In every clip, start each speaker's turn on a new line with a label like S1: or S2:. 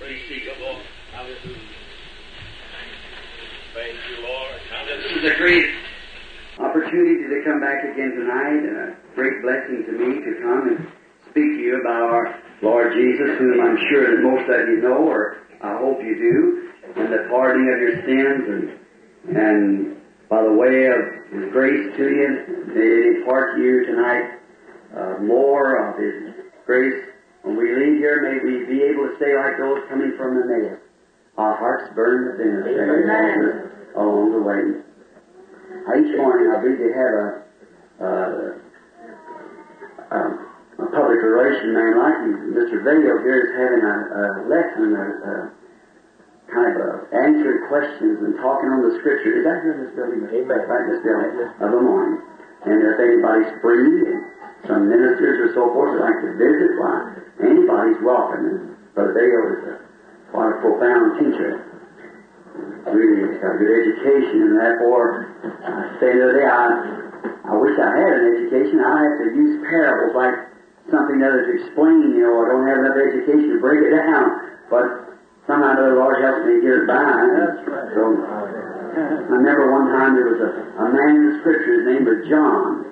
S1: Thank you, Lord.
S2: This is a great opportunity to come back again tonight, and a great blessing to me to come and speak to you about our Lord Jesus, whom I'm sure that most of you know, or I hope you do, and the pardoning of your sins, and by the way of His grace to you, may it impart to you tonight more of His grace. When we leave here, may we be able to say like those coming from Emmaus, our hearts burn within us along the way. Each morning, I believe they have a public relation man like you. Mr. Vail here is having a lesson, kind of answering questions and talking on the Scripture. Is that here in this building?
S1: Amen.
S2: Right in this building of the morning. And if anybody's free, and some ministers or so forth would like to visit, why, anybody's welcome. And Brother Vail is quite a profound teacher. Really, he's got a good education, and therefore, I say the other day, I wish I had an education. I have to use parables like something other to explain, I don't have enough education to break it down, but somehow the Lord helps me get it by.
S1: That's right.
S2: So, I remember one time there was a man in the Scripture, his name was John,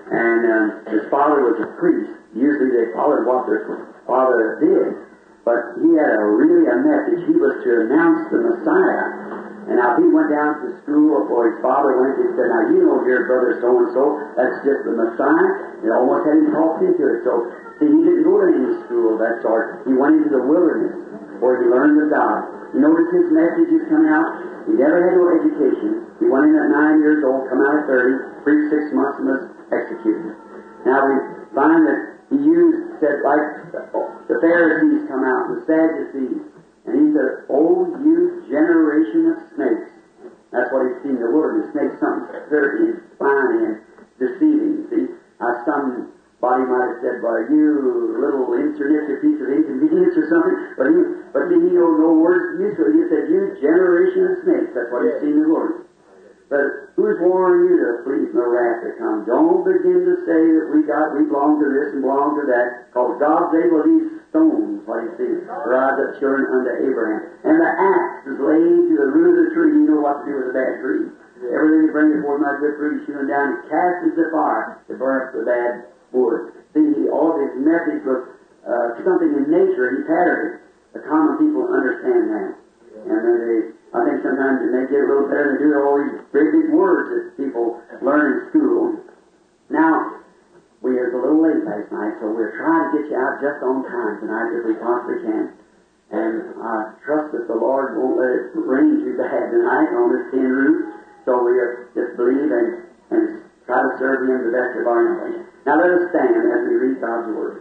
S2: and his father was a priest. Usually they followed what their father did, but he had a message. He was to announce the Messiah. And now he went down to school before his father went. He said, now you know, dear brother so-and-so, that's just the Messiah. It almost had him talked into it. So, see, he didn't go to any school of that sort. He went into the wilderness where he learned of God. You notice his messages coming out? He never had no education. He went in at 9 years old, come out at 30, preached 6 months, and was executed. Now we find that he said, like the Pharisees come out, the Sadducees, and he said, "Oh, you generation of snakes." That's what he's seen in the wilderness. Snakes, something dirty and slimy and deceiving. See, somebody might have said, "Well, you little insignificant piece of inconvenience" or something. But he no words to use. So he said, "You generation of snakes." That's what he's seen in the wilderness. But who's warning you to flee from the wrath to come? Don't begin to say that we belong to this and belong to that, because God's able to these stones, what He says, rise up children unto Abraham. And the axe is laid to the root of the tree. You know what to do with a bad tree. Everything you bring before not good tree, shooting down and casts the fire to burn up the bad wood. See, all of his methods was something in nature. He patterned it. The common people understand that. And then I think sometimes it may get a little better than do all these big words that people learn in school. Now, we was a little late last night, so we're trying to get you out just on time tonight if we possibly can. And I trust that the Lord won't let it rain too bad tonight on this tin roof. So we just believe and try to serve Him the best of our knowledge. Now let us stand as we read God's Word.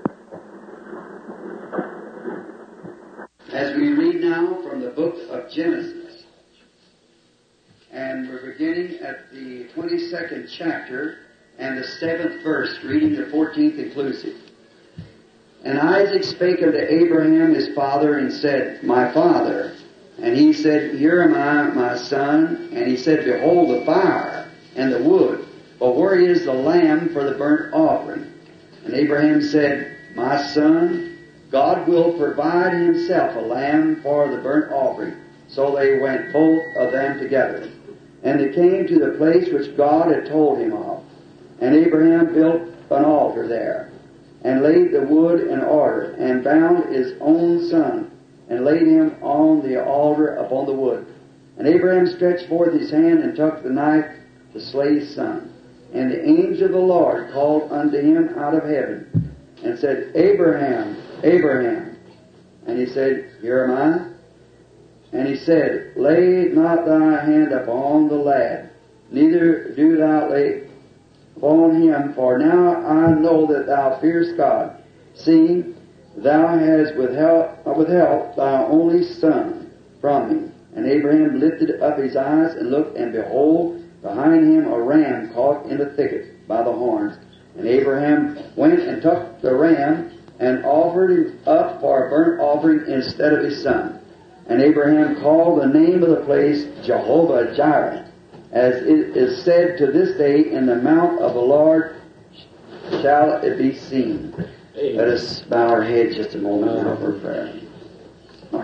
S2: As we read now from the book of Genesis, and we're beginning at the 22nd chapter and the 7th verse, reading the 14th inclusive. And Isaac spake unto Abraham his father, and said, My father. And he said, Here am I, my son. And he said, Behold the fire and the wood, but where is the lamb for the burnt offering? And Abraham said, My son, God will provide Himself a lamb for the burnt offering. So they went both of them together. And they came to the place which God had told him of. And Abraham built an altar there, and laid the wood in order, and bound his own son, and laid him on the altar upon the wood. And Abraham stretched forth his hand, and took the knife to slay his son. And the angel of the Lord called unto him out of heaven, and said, Abraham, Abraham. And he said, Here am I. And he said, Lay not thy hand upon the lad, neither do thou lay upon him, for now I know that thou fearest God, seeing thou hast withheld thy only son from me. And Abraham lifted up his eyes and looked, and behold, behind him a ram caught in a thicket by the horns. And Abraham went and took the ram, and offered him up for a burnt offering instead of his son. And Abraham called the name of the place Jehovah-Jireh, as it is said to this day, In the mount of the Lord shall it be seen. Amen. Let us bow our heads just a moment now for prayer.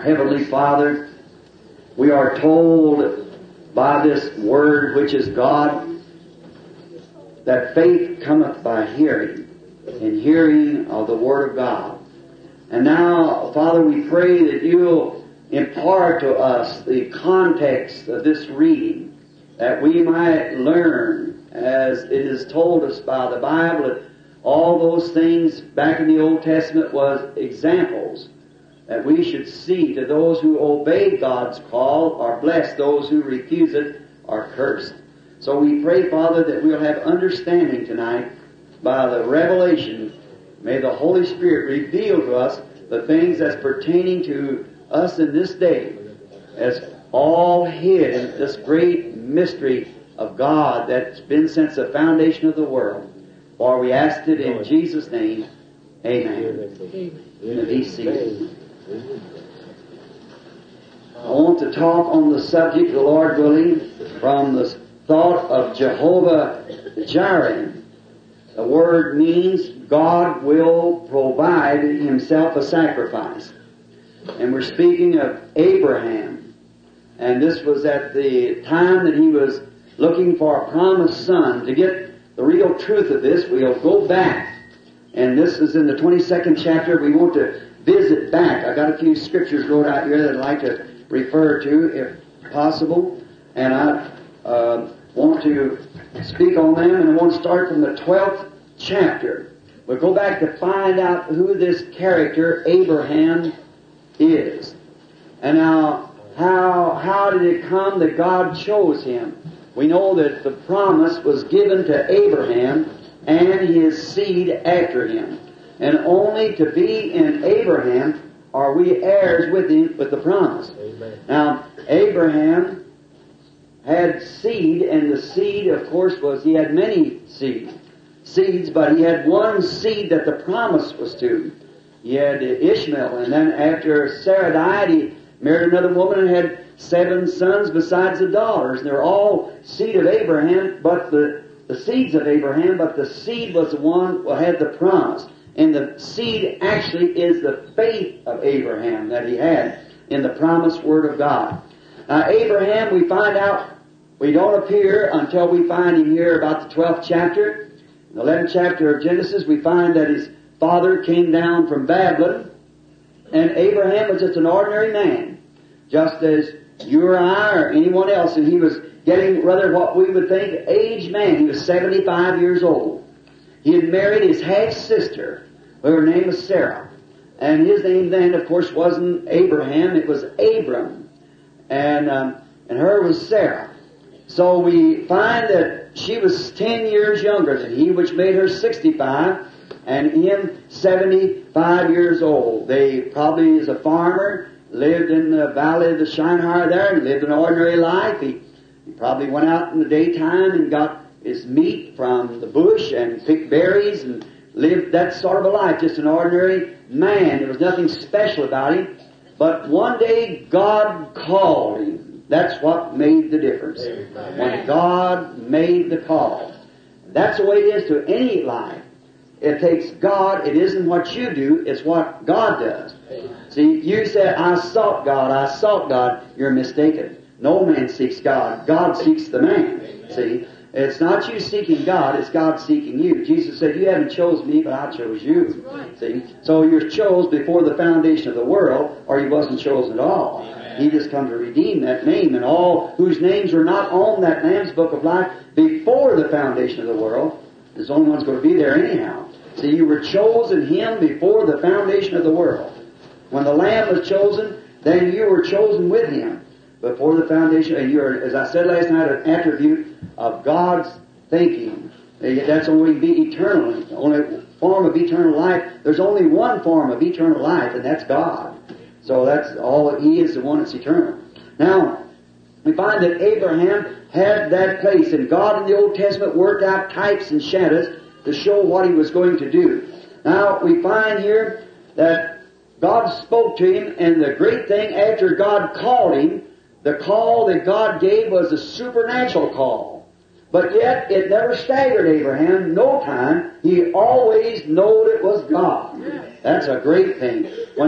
S2: Heavenly Father, we are told by this Word which is God that faith cometh by hearing, and hearing of the Word of God. And now, Father, we pray that You'll impart to us the context of this reading, that we might learn, as it is told us by the Bible, that all those things back in the Old Testament was examples that we should see to those who obey God's call are blessed, those who refuse it are cursed. So we pray, Father, that we'll have understanding tonight by the revelation. May the Holy Spirit reveal to us the things that's pertaining to us in this day as all hid in this great mystery of God that's been since the foundation of the world. For we asked it in Jesus' name. Amen. And be seated. I want to talk on the subject, the Lord willing, from the thought of Jehovah Jireh. The word means God will provide Himself a sacrifice. And we're speaking of Abraham. And this was at the time that he was looking for a promised son. To get the real truth of this, we'll go back. And this is in the 22nd chapter. We want to visit back. I got a few scriptures wrote out here that I'd like to refer to, if possible. And I want to speak on them, and I want to start from the 12th chapter. We'll go back to find out who this character, Abraham, is. And now, how did it come that God chose him? We know that the promise was given to Abraham and his seed after him. And only to be in Abraham are we heirs with him, with the promise. Amen. Now, Abraham had seed, and the seed, of course, was, he had many seeds, but he had one seed that the promise was to. He had Ishmael, and then after Sarah died, he married another woman and had 7 sons besides the daughters. And they were all seed of Abraham, but the seeds of Abraham, but the seed was the one who had the promise. And the seed actually is the faith of Abraham that he had in the promised Word of God. Now, Abraham, we find out, we don't appear until we find him here about the 12th chapter. In the 11th chapter of Genesis, we find that his father came down from Babylon, and Abraham was just an ordinary man, just as you or I or anyone else, and he was getting rather what we would think aged man. He was 75 years old. He had married his half-sister, her name was Sarah. And his name then, of course, wasn't Abraham, it was Abram. And her was Sarah. So we find that she was 10 years younger than he, which made her 65, and him 75 years old. They probably, as a farmer, lived in the valley of the Shinar there, and lived an ordinary life. He probably went out in the daytime and got his meat from the bush and picked berries and lived that sort of a life, just an ordinary man. There was nothing special about him. But one day God called him. That's what made the difference. When God made the call. That's the way it is to any life. It takes God. It isn't what you do, it's what God does. See, you say, I sought God. You're mistaken. No man seeks God. God seeks the man. See? It's not you seeking God, it's God seeking you. Jesus said, you haven't chosen me, but I chose you. Right. See? So you're chose before the foundation of the world, or you wasn't chosen at all. Amen. He just come to redeem that name, and all whose names were not on that Lamb's Book of Life before the foundation of the world, there's only one's going to be there anyhow. See, you were chosen Him before the foundation of the world. When the Lamb was chosen, then you were chosen with Him before the foundation, and you're, as I said last night, an attribute of God's thinking. That's only be eternally. The only form of eternal life. There's only one form of eternal life, and that's God. So that's all. He is the one that's eternal. Now, we find that Abraham had that place, and God in the Old Testament worked out types and shadows to show what He was going to do. Now, we find here that God spoke to him, and the great thing, after God called him, the call that God gave was a supernatural call. But yet, it never staggered Abraham. No time. He always knowed it was God. That's a great thing. When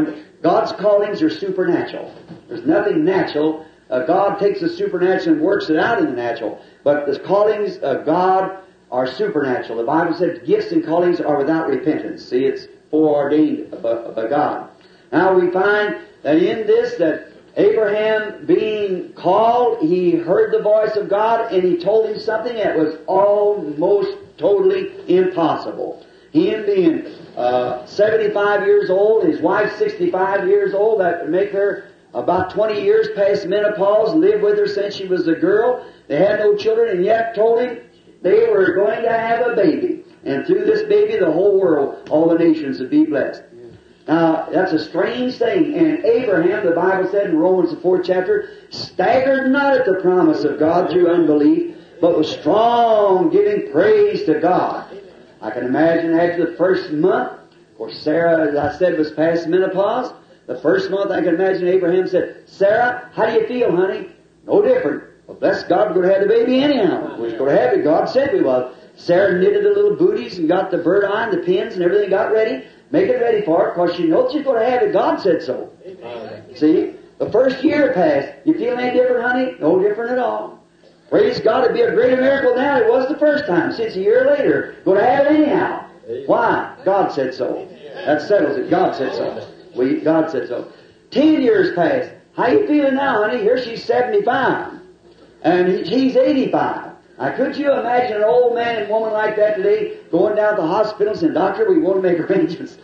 S2: God's callings are supernatural. There's nothing natural. God takes the supernatural and works it out in the natural. But the callings of God are supernatural. The Bible says gifts and callings are without repentance. See, it's foreordained by God. Now we find that in this, that Abraham being called, he heard the voice of God and he told him something that was almost totally impossible. Him being 75 years old, his wife 65 years old, that would make her about 20 years past menopause, lived with her since she was a girl. They had no children, and yet told him they were going to have a baby. And through this baby, the whole world, all the nations would be blessed. Now, that's a strange thing. And Abraham, the Bible said in Romans the 4th chapter, staggered not at the promise of God through unbelief, but was strong, giving praise to God. I can imagine after the first month, of course Sarah, as I said, was past menopause. The first month, I can imagine Abraham said, Sarah, how do you feel, honey? No different. Well, bless God, we're going to have the baby anyhow. We're going to have it. God said we will. Sarah knitted the little booties and got the bird eye and the pins and everything got ready. Make it ready for it, because she knows she's going to have it. God said so. Amen. See? The first year passed. You feel any different, honey? No different at all. Praise God, it'd be a greater miracle now than it was the first time. Since a year later, going to have it anyhow. Why? God said so. That settles it. God said so. God said so. 10 years passed. How you feeling now, honey? Here she's 75. And he's 85. Now, could you imagine an old man and woman like that today going down to the hospitals and, doctor, we want to make arrangements.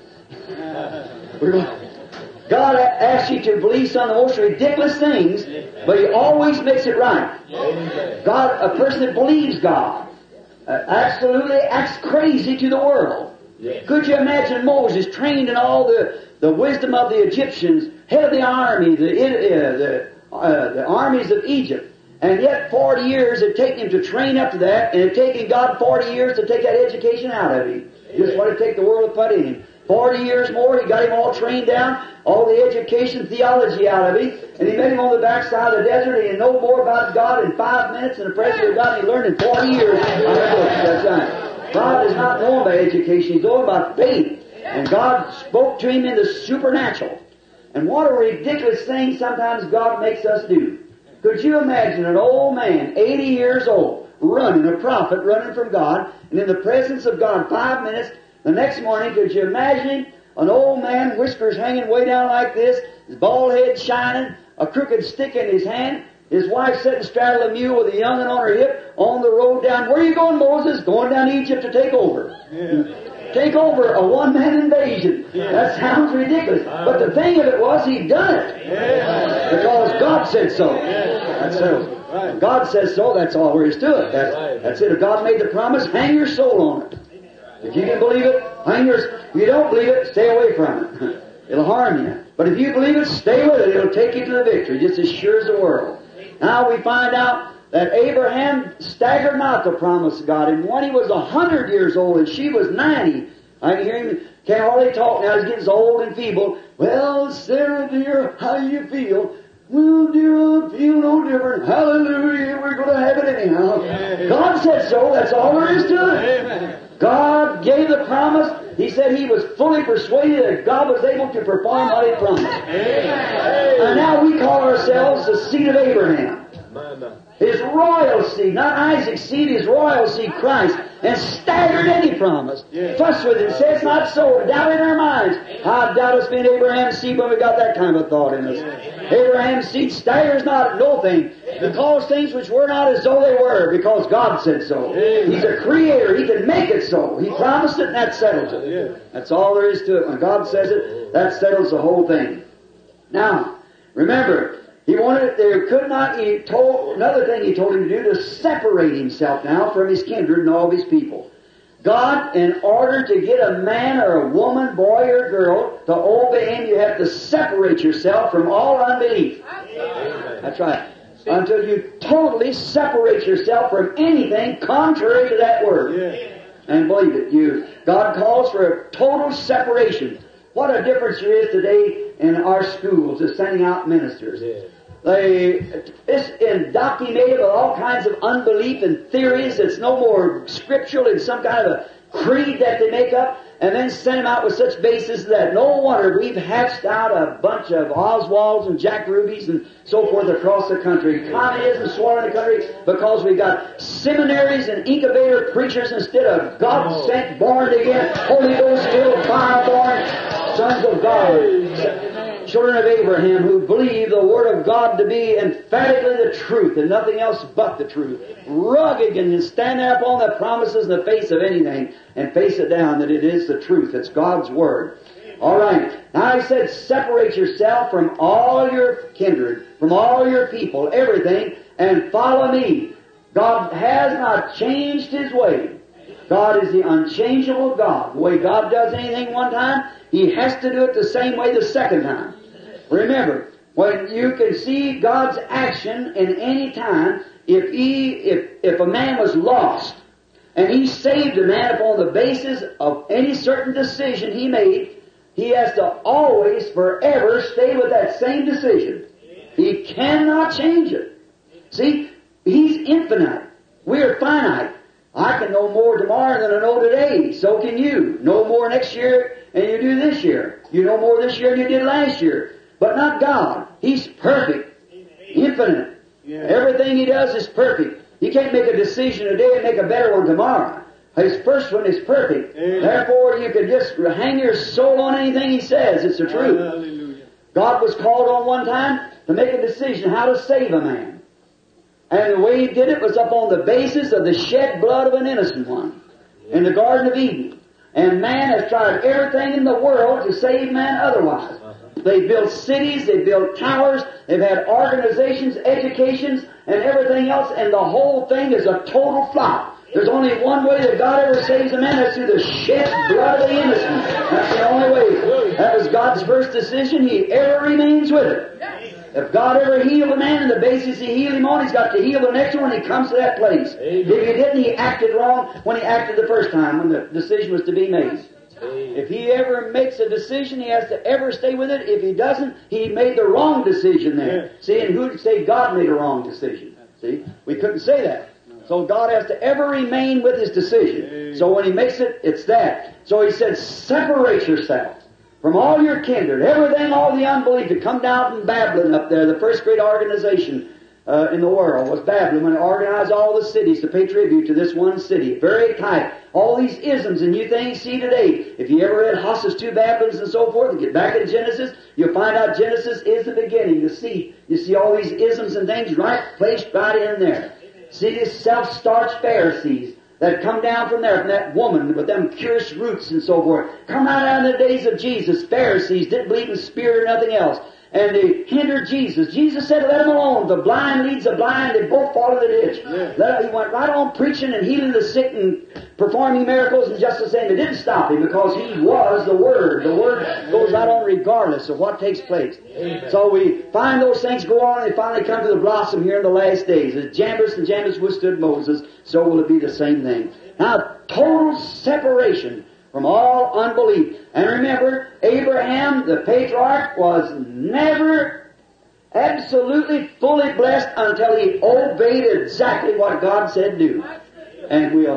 S2: God asks you to believe some of the most ridiculous things, but He always makes it right. God, a person that believes God, absolutely acts crazy to the world. Could you imagine Moses trained in all the wisdom of the Egyptians, head of the army, the armies of Egypt, and yet 40 years it taken him to train up to that, and it taken God 40 years to take that education out of him. Just what it take the world to put in him. 40 years more, He got him all trained down, all the education, theology out of him, and He met him on the backside of the desert, and he knew more about God in 5 minutes in the presence of God, and he learned in 40 years. That's right. God is not known by education, He's known by faith. And God spoke to him in the supernatural. And what a ridiculous thing sometimes God makes us do. Could you imagine an old man, 80 years old, running, a prophet running from God, and in the presence of God 5 minutes, the next morning, could you imagine an old man, whiskers hanging way down like this, his bald head shining, a crooked stick in his hand, his wife sitting straddling a mule with a young'un on her hip, on the road down. Where are you going, Moses? Going down to Egypt to take over. Take over a one-man invasion. That sounds ridiculous. But the thing of it was, He done it. Because God said so. That's so. God says so, that's all there is to it. That's it. If God made the promise, hang your soul on it. If you can believe it, hang yours. If you don't believe it, stay away from it. It'll harm you. But if you believe it, stay with it. It'll take you to the victory, just as sure as the world. Now we find out that Abraham staggered not the promise of God. And when he was 100 years old and she was 90, I can hear him, can't hardly talk now, he's getting so old and feeble. Well, Sarah dear, how do you feel? Well, dear, I feel no different. Hallelujah, we're going to have it anyhow. Amen. God said so, that's all there is to it. Amen. God gave the promise. He said He was fully persuaded that God was able to perform what He promised. Amen. And now we call ourselves the seed of Abraham. His royal seed, not Isaac's seed, his royal seed, Christ, and staggered any promise. Fuss with it, say it's not so, doubt in our minds. I doubt us being Abraham's seed when we got that kind of a thought in us. Abraham's seed staggers not at no thing. He calls things which were not as though they were, because God said so. He's a creator, He can make it so. He promised it and that settles it. That's all there is to it. When God says it, that settles the whole thing. Now, remember, He wanted, there could not, another thing He told him to do, to separate himself now from his kindred and all of his people. God, in order to get a man or a woman, boy or girl, to obey Him, you have to separate yourself from all unbelief. Amen. That's right. Until you totally separate yourself from anything contrary to that word. And believe it. God calls for a total separation. What a difference there is today in our schools of sending out ministers. It's indoctrinated with all kinds of unbelief and theories. It's no more scriptural in some kind of a creed that they make up, and then send them out with such bases that no wonder we've hatched out a bunch of Oswalds and Jack Rubies and so forth across the country. Communism swallowing the country because we've got seminaries and incubator preachers instead of God-sent, born again, Holy Ghost-filled, fire-born sons of God, children of Abraham, who believe the Word of God to be emphatically the truth and nothing else but the truth. Rugged and stand there upon the promises in the face of anything and face it down that it is the truth. It's God's Word. All right. Now He said, separate yourself from all your kindred, from all your people, everything, and follow me. God has not changed His way. God is the unchangeable God. The way God does anything one time, He has to do it the same way the second time. Remember, when you can see God's action in any time, if a man was lost, and He saved a man upon the basis of any certain decision He made, He has to always, forever, stay with that same decision. He cannot change it. See, He's infinite. We are finite. I can know more tomorrow than I know today. So can you. Know more next year than you do this year. You know more this year than you did last year. But not God. He's perfect. Infinite. Everything He does is perfect. He can't make a decision today and make a better one tomorrow. His first one is perfect. Therefore, you can just hang your soul on anything He says. It's the truth.
S3: Hallelujah.
S2: God was called on one time to make a decision how to save a man. And the way He did it was upon the basis of the shed blood of an innocent one in the Garden of Eden. And man has tried everything in the world to save man otherwise. They built cities, they built towers, they've had organizations, educations, and everything else, and the whole thing is a total flop. There's only one way that God ever saves a man, that's through the shed blood of the innocent. That's the only way. That was God's first decision. He ever remains with it. If God ever healed a man and the basis He healed him on, He's got to heal the next one when He comes to that place. If He didn't, He acted wrong when He acted the first time, when the decision was to be made. If He ever makes a decision, He has to ever stay with it. If He doesn't, He made the wrong decision there. See, and who'd say God made a wrong decision? See, we couldn't say that. So God has to ever remain with His decision. So when He makes it, it's that. So He said, separate yourself from all your kindred, everything, all the unbelief that come down from Babylon up there. The first great organization in the world was Babylon, when it organized all the cities to pay tribute to this one city. Very tight. All these isms and you things see today. If you ever read Hosses to Babylons and so forth, and get back in Genesis, you'll find out Genesis is the beginning. You see all these isms and things placed right in there. See these self-starched Pharisees that come down from there, from that woman with them curious roots and so forth. Come out in the days of Jesus. Pharisees didn't believe in spirit or nothing else. And they hindered Jesus. Jesus said, let them alone. The blind leads the blind. They both fall in the ditch. He went right on preaching and healing the sick and performing miracles and just the same. It didn't stop Him because He was the Word. The Word goes right on regardless of what takes place. Amen. So we find those things go on and they finally come to the blossom here in the last days. As Jambres and Jambres withstood Moses, so will it be the same thing. Now, total separation from all unbelief. And remember, Abraham, the patriarch, was never absolutely fully blessed until he obeyed exactly what God said do. And we'll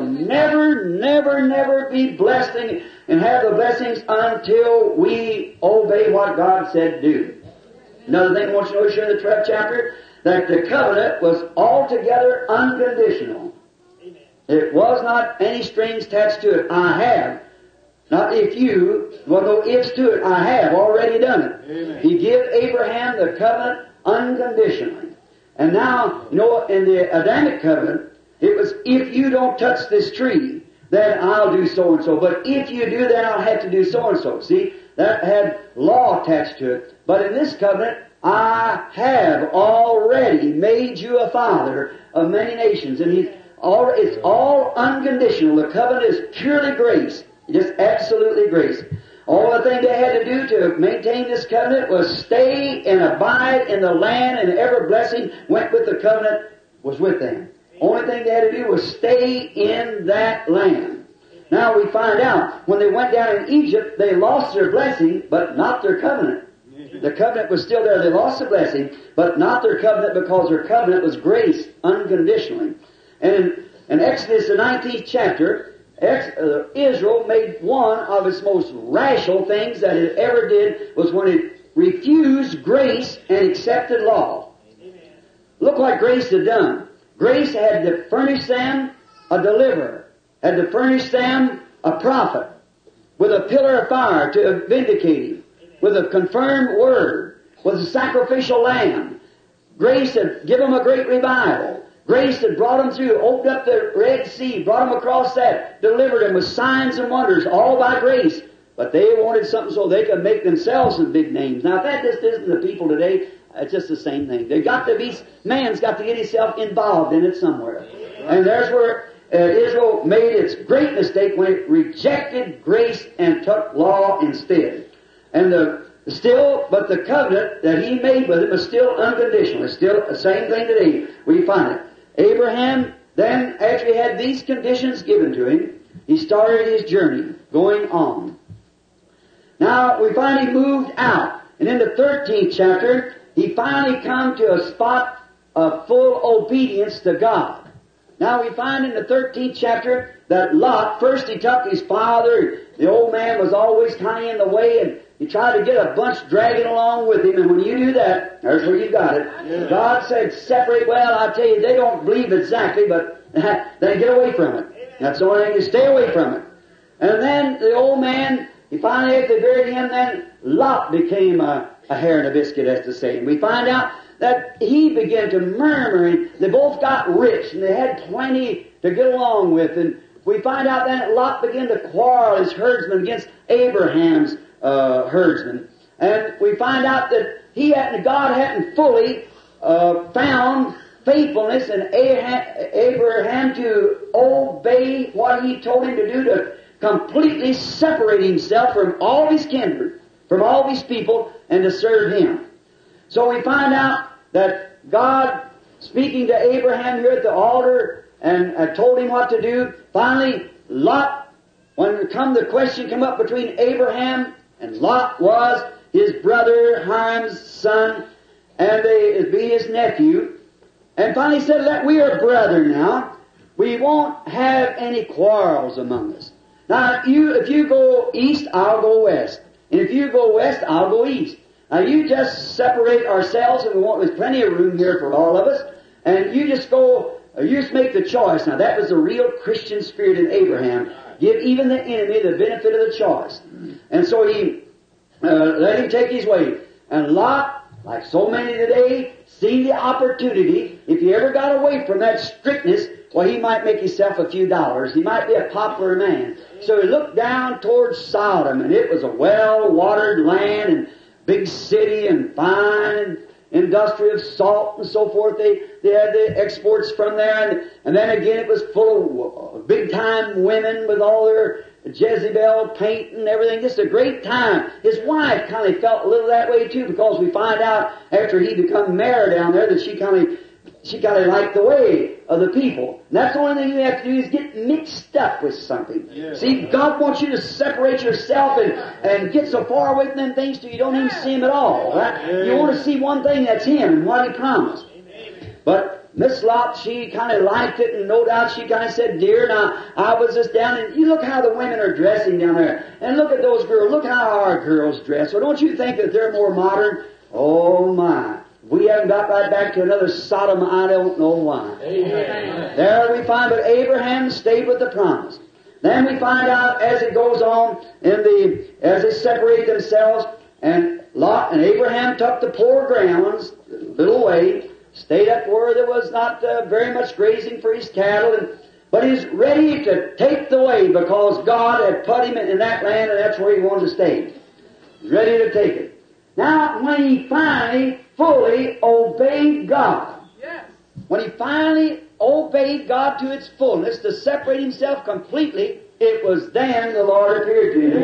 S2: never be blessed and have the blessings until we obey what God said do. Another thing I want you to notice here in the 12th chapter, that the covenant was altogether unconditional. It was not any strings attached to it. I have. Not if you, well, no ifs to it. I have already done it. Amen. He gave Abraham the covenant unconditionally. And now, you know, in the Adamic covenant, it was, if you don't touch this tree, then I'll do so and so. But if you do, then I'll have to do so and so. See, that had law attached to it. But in this covenant, I have already made you a father of many nations. And it's all unconditional. The covenant is purely grace. Just absolutely grace. All the thing they had to do to maintain this covenant was stay and abide in the land, and every blessing went with the covenant was with them. Only thing they had to do was stay in that land. Now we find out, when they went down in Egypt, they lost their blessing, but not their covenant. The covenant was still there. They lost the blessing, but not their covenant, because their covenant was grace unconditionally. And in Exodus, the 19th chapter, Israel made one of its most rational things that it ever did was when it refused grace and accepted law. Look what grace had done. Grace had to furnish them a deliverer, had to furnish them a prophet, with a pillar of fire to vindicate him, with a confirmed word, with a sacrificial lamb. Grace had given them a great revival. Grace had brought them through, opened up the Red Sea, brought them across that, delivered them with signs and wonders, all by grace. But they wanted something so they could make themselves some big names. Now, if that just isn't the people today, it's just the same thing. Man's got to get himself involved in it somewhere. And there's where Israel made its great mistake when it rejected grace and took law instead. And but the covenant that he made with it was still unconditional. It's still the same thing today. We find it. Abraham, then, after he had these conditions given to him, he started his journey, going on. Now, we find he moved out. And in the 13th chapter, he finally come to a spot of full obedience to God. Now, we find in the 13th chapter that Lot, first he took his father. The old man was always kind of in the way, and he tried to get a bunch dragging along with him. And when you do that, there's where you got it. Yeah. God said, separate. Well, I tell you, they don't believe exactly, but they get away from it. That's the only thing, to stay away from it. And then the old man, he finally, after they buried him, then Lot became a hair in a biscuit, as to say. And we find out that he began to murmur, and they both got rich, and they had plenty to get along with. And we find out then that Lot began to quarrel his herdsmen against Abraham's herdsmen. And we find out that God hadn't fully found faithfulness in Abraham to obey what he told him to do, to completely separate himself from all his kindred, from all these people, and to serve him. So we find out that God, speaking to Abraham here at the altar, and told him what to do. Finally, Lot, when the question come up between Abraham and Lot, was his brother Hiram's son, and it'd be his nephew. And finally said that we are brethren now. We won't have any quarrels among us. Now, if you go east, I'll go west. And if you go west, I'll go east. Now, you just separate ourselves, and there's plenty of room here for all of us. And you just make the choice. Now, that was the real Christian spirit in Abraham. Give even the enemy the benefit of the choice. And so he let him take his way. And Lot, like so many today, seen the opportunity. If he ever got away from that strictness, well, he might make himself a few dollars. He might be a popular man. So he looked down towards Sodom, and it was a well-watered land and big city and fine and industry of salt and so forth. They had the exports from there, and then again it was full of big-time women with all their Jezebel paint and everything. Just a great time. His wife kind of felt a little that way too, because we find out after he become mayor down there that she kind of liked the way of the people. And that's the only thing you have to do is get mixed up with something. Yeah. See, God wants you to separate yourself and get so far away from them things till you don't even see Him at all. Right? Yeah. You want to see one thing, that's Him and what He promised. But Miss Lot, she kind of liked it, and no doubt she kind of said, dear, now, I was just down, and you look how the women are dressing down there. And look at those girls. Look how our girls dress. So don't you think that they're more modern? Oh, my. We haven't got right back to another Sodom. I don't know why. Amen. There we find, but Abraham stayed with the promise. Then we find out as it goes on, as they separate themselves, and Lot and Abraham took the poor grounds, a little way, stayed up where there was not very much grazing for his cattle, but he's ready to take the way because God had put him in that land, and that's where he wanted to stay. He's ready to take it. Now, when he finally fully obeyed God, when he finally obeyed God to its fullness, to separate himself completely, it was then the Lord appeared to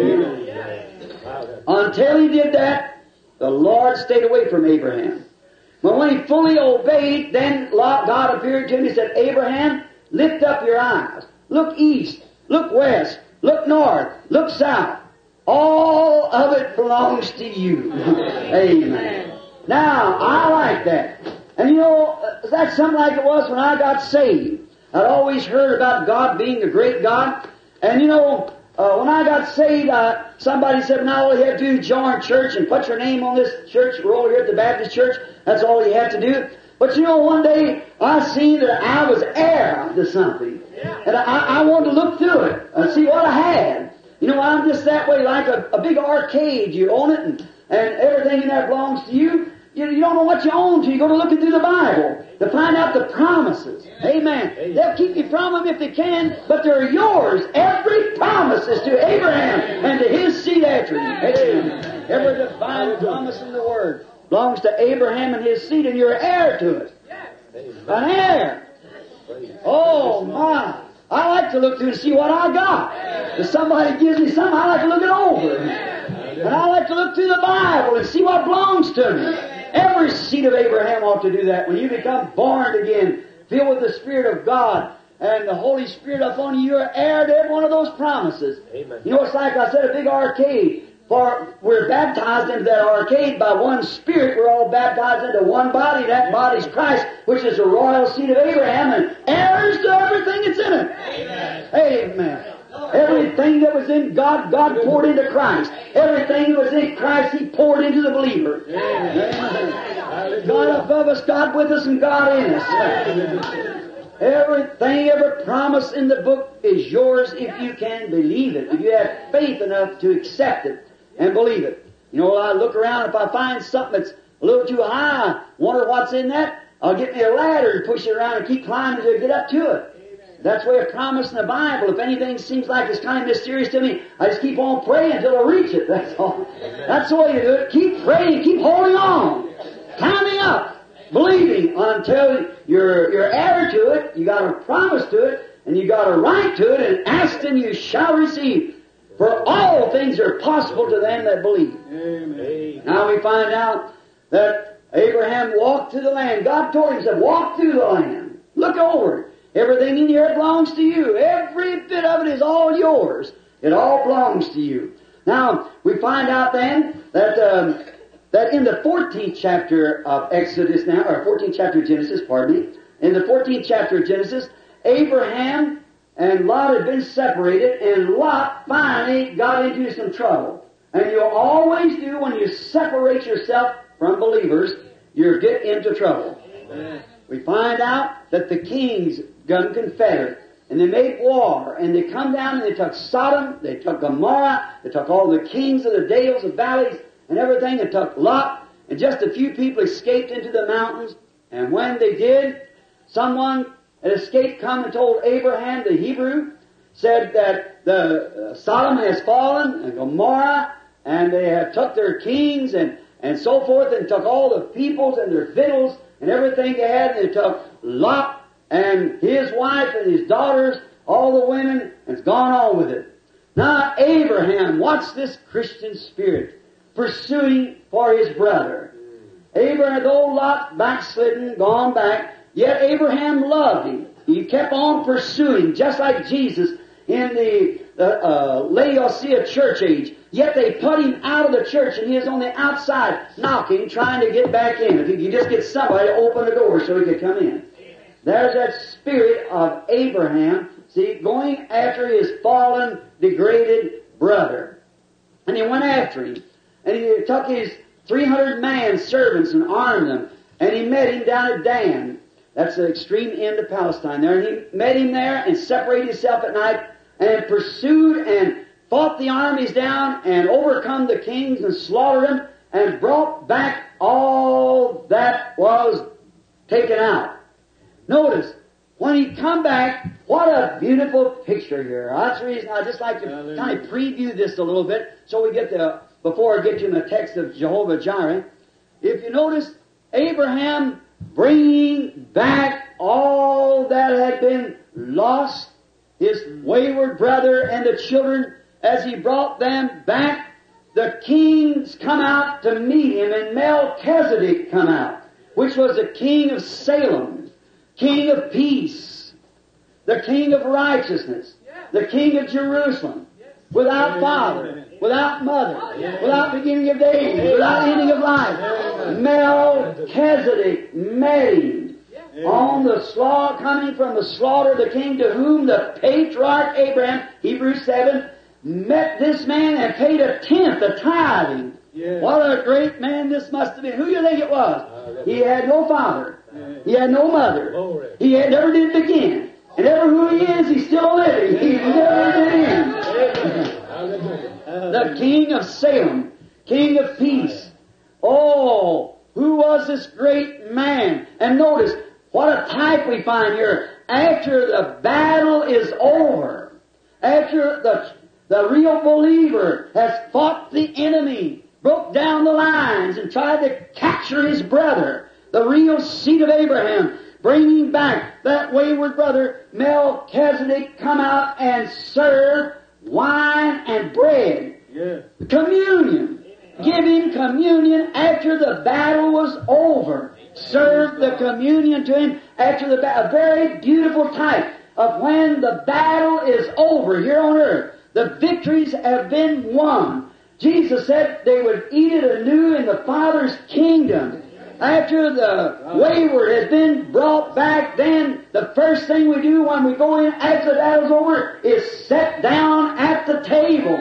S2: him. Until he did that, the Lord stayed away from Abraham. But when he fully obeyed, then God appeared to him. He said, Abraham, lift up your eyes. Look east. Look west. Look north. Look south. All of it belongs to you. Amen. Now, I like that. And you know, that's something like it was when I got saved. I'd always heard about God being a great God.
S3: And you know, when I got saved, somebody said, now all you have to do is join church and put your name on this church. We're over here at the Baptist church. That's all you have to do. But you know, one day I seen that I was heir to something. And I wanted to look through it and see what I had. You know, I'm just that way, like a big arcade. You own it and everything in there belongs to you. You don't know what you own till you go to looking through the Bible to find out the promises. Amen. They'll keep you from them if they can, but they're yours. Every promise is to Abraham and to his seed after him. Amen. Every divine promise in the Word belongs to Abraham and his seed, and you're heir to it. An heir. Oh, my. I like to look through and see what I got. If somebody gives me something, I like to look it over. And I like to look through the Bible and see what belongs to me. Every seed of Abraham ought to do that. When you become born again, filled with the Spirit of God, and the Holy Spirit upon you, you're heir to every one of those promises. Amen. You know, it's like I said, a big arcade. For we're baptized into that arcade by one Spirit. We're all baptized into one body. That body's Christ, which is the royal seed of Abraham, and heirs to everything that's in it. Amen. Amen. Everything that was in God, God poured into Christ. Everything that was in Christ, He poured into the believer. Amen. God above us, God with us, and God in us. Everything, every promise in the book is yours if you can believe it. If you have faith enough to accept it and believe it. You know, I look around, if I find something that's a little too high, I wonder what's in that, I'll get me a ladder and push it around and keep climbing to get up to it. That's the way of promise in the Bible. If anything seems like it's kind of mysterious to me, I just keep on praying until I reach it. That's all. That's the way to do it. Keep praying, keep holding on. Climbing up. Believing until you're heir to it, you got a promise to it, and you got a right to it, and ask and you shall receive. For all things are possible to them that believe. Amen. Now we find out that Abraham walked through the land. God told him, he said, walk through the land. Look over it. Everything in here belongs to you. Every bit of it is all yours. It all belongs to you. Now, we find out then that in the 14th chapter of Exodus now, or 14th chapter of Genesis, pardon me, in the 14th chapter of Genesis, Abraham and Lot had been separated, and Lot finally got into some trouble. And you always do when you separate yourself from believers, you get into trouble. Amen. We find out that the kings got confederate, and they made war, and they come down and they took Sodom, they took Gomorrah, they took all the kings of the dales and valleys and everything, they took Lot, and just a few people escaped into the mountains. And when they did, someone that escaped come and told Abraham, the Hebrew, said that the Sodom has fallen, and Gomorrah, and they have took their kings and so forth, and took all the peoples and their victuals and everything they had, and they took Lot and his wife and his daughters, all the women, and it's gone on with it. Now Abraham, what's this Christian spirit? Pursuing for his brother. Abraham, though Lot backslidden, gone back, yet Abraham loved him. He kept on pursuing, just like Jesus in the Laodicea church age. Yet they put him out of the church, and he is on the outside knocking, trying to get back in. If he could just get somebody to open the door so he could come in. There's that spirit of Abraham, see, going after his fallen, degraded brother. And he went after him. And he took his 300 man servants and armed them. And he met him down at Dan. That's the extreme end of Palestine there. And he met him there and separated himself at night and pursued and fought the armies down and overcome the kings and slaughtered them and brought back all that was taken out. Notice, when he come back, what a beautiful picture here. That's the reason I just like to kind of preview this a little bit so we get before I get you in the text of Jehovah Jireh. If you notice, Abraham bringing back all that had been lost, his wayward brother and the children, as he brought them back, the kings come out to meet him, and Melchizedek come out, which was the king of Salem, king of peace, the king of righteousness, the king of Jerusalem, without father, without mother, without beginning of days, without ending of life. Melchizedek met him. on the slaughter, coming from the slaughter of the king, to whom the patriarch Abraham, Hebrews 7, met this man and paid a tenth, a tithing. What a great man this must have been. Who do you think it was? He had no father. He had no mother. He had never did begin. And ever who he is, he's still living. He's never did end. The King of Salem, King of Peace. Oh, who was this great man? And notice, what a type we find here. After the battle is over, after the real believer has fought the enemy, broke down the lines and tried to capture his brother, the real seed of Abraham, bringing back that wayward brother, Melchizedek come out and serve wine and bread. Communion. Give him communion after the battle was over. Serve the communion to him after the battle. A very beautiful type of when the battle is over here on earth. The victories have been won. Jesus said they would eat it anew in the Father's kingdom. After the wayward has been brought back, then the first thing we do when we go in after the battle's over is sit down at the table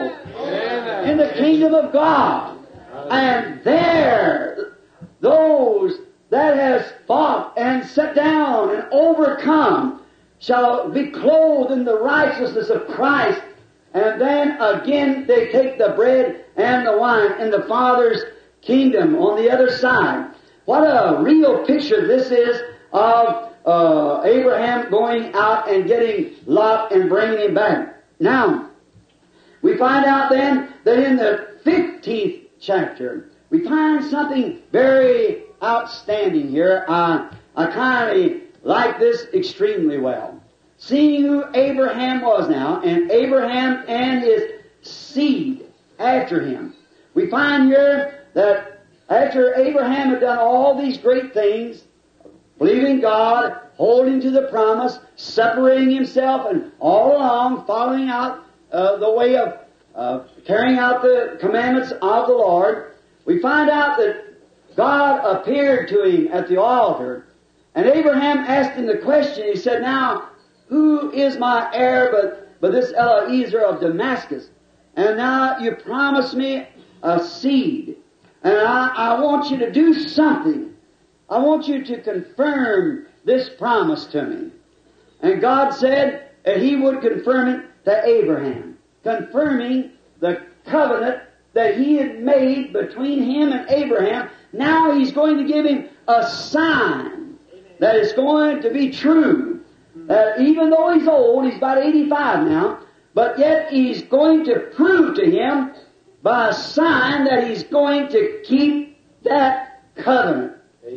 S3: in the kingdom of God. And there, those that has fought and sat down and overcome shall be clothed in the righteousness of Christ. And then again they take the bread and the wine in the Father's kingdom on the other side. What a real picture this is of Abraham going out and getting Lot and bringing him back. Now, we find out then that in the 15th chapter, we find something very outstanding here. I kind of like this extremely well. Seeing who Abraham was now, and Abraham and his seed after him. We find here that after Abraham had done all these great things, believing God, holding to the promise, separating himself, and all along following out the way of carrying out the commandments of the Lord, we find out that God appeared to him at the altar, and Abraham asked him the question. He said, "Now, who is my heir but this Eliezer of Damascus? And now you promised me a seed. And I want you to do something. I want you to confirm this promise to me." And God said that He would confirm it to Abraham, confirming the covenant that He had made between him and Abraham. Now He's going to give him a sign that is going to be true. That even though he's old, he's about 85 now, but yet He's going to prove to him by a sign that he's going to keep that covenant.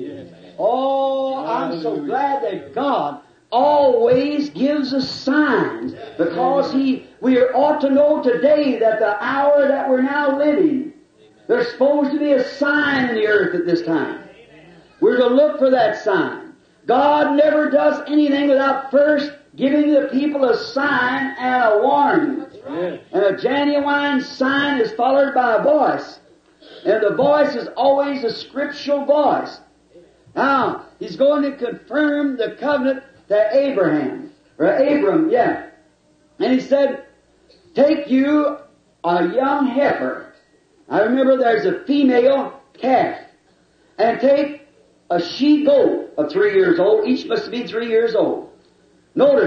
S3: Oh, I'm so glad that God always gives us signs, because we ought to know today that the hour that we're now living, there's supposed to be a sign in the earth at this time. We're to look for that sign. God never does anything without first giving the people a sign and a warning. And a genuine sign is followed by a voice. And the voice is always a scriptural voice. Now, He's going to confirm the covenant to Abraham. Or Abram, yeah. And He said, "Take you a young heifer." I remember there's a female calf. And take a she-goat of 3 years old. Each must be 3 years old. Notice,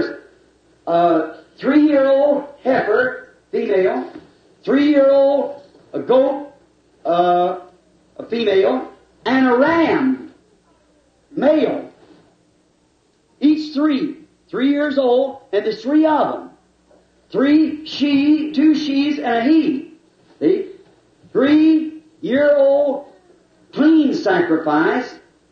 S3: 3-year-old heifer, female, 3-year-old goat, a female, and a ram, male. Each 3 years old, and there's 3 of them. 2 she's, and a he. See? 3-year-old clean sacrifice,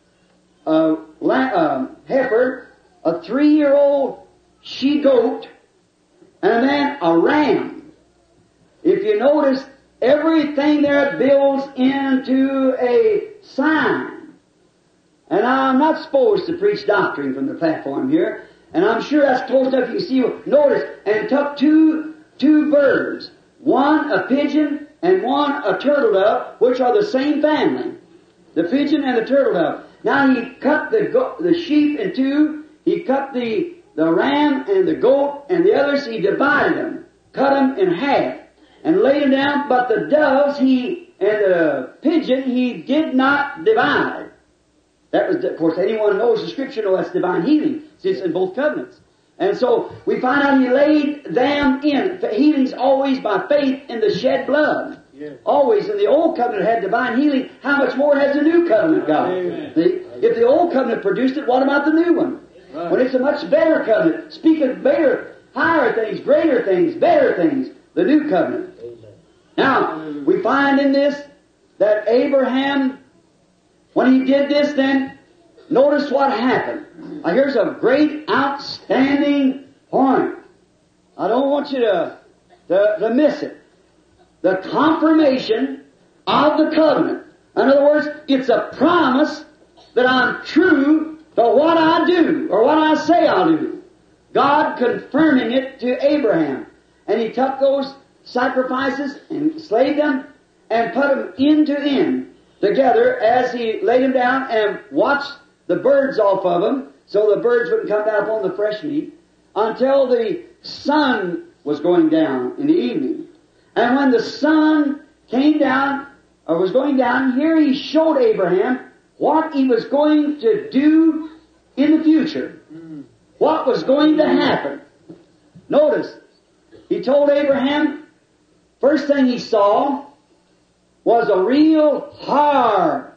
S3: heifer, a 3-year-old she-goat, and then a ram. If you notice, everything there builds into a sign. And I'm not supposed to preach doctrine from the platform here, and I'm sure that's close enough you can see. Notice, and took two birds, one a pigeon and one a turtle dove, which are the same family. The pigeon and the turtle dove. Now he cut the sheep in two, he cut the ram and the goat and the others, he divided them, cut them in half, and laid them down, but the doves and the pigeon he did not divide. That was, of course, anyone who knows the Scripture knows that's divine healing. It's in both covenants. And so we find out he laid them in. Healing's always by faith in the shed blood. Yes. Always. In the Old Covenant had divine healing. How much more has the New Covenant got? See? If the Old Covenant produced it, what about the new one? Right. When it's a much better covenant, speaking better, higher things, greater things, better things, the New Covenant. Amen. Now, we find in this that Abraham, when he did this, then notice what happened. Now, here's a great, outstanding point. I don't want you to miss it. The confirmation of the covenant. In other words, it's a promise that I'm true to what I do, or what I say I'll do. God confirming it to Abraham. And he took those sacrifices and slayed them and put them end to end together as he laid them down and watched the birds off of them, so the birds wouldn't come down upon the fresh meat, until the sun was going down in the evening. And when the sun came down, or was going down, here he showed Abraham what he was going to do in the future. What was going to happen. Notice, he told Abraham, first thing he saw was a real horror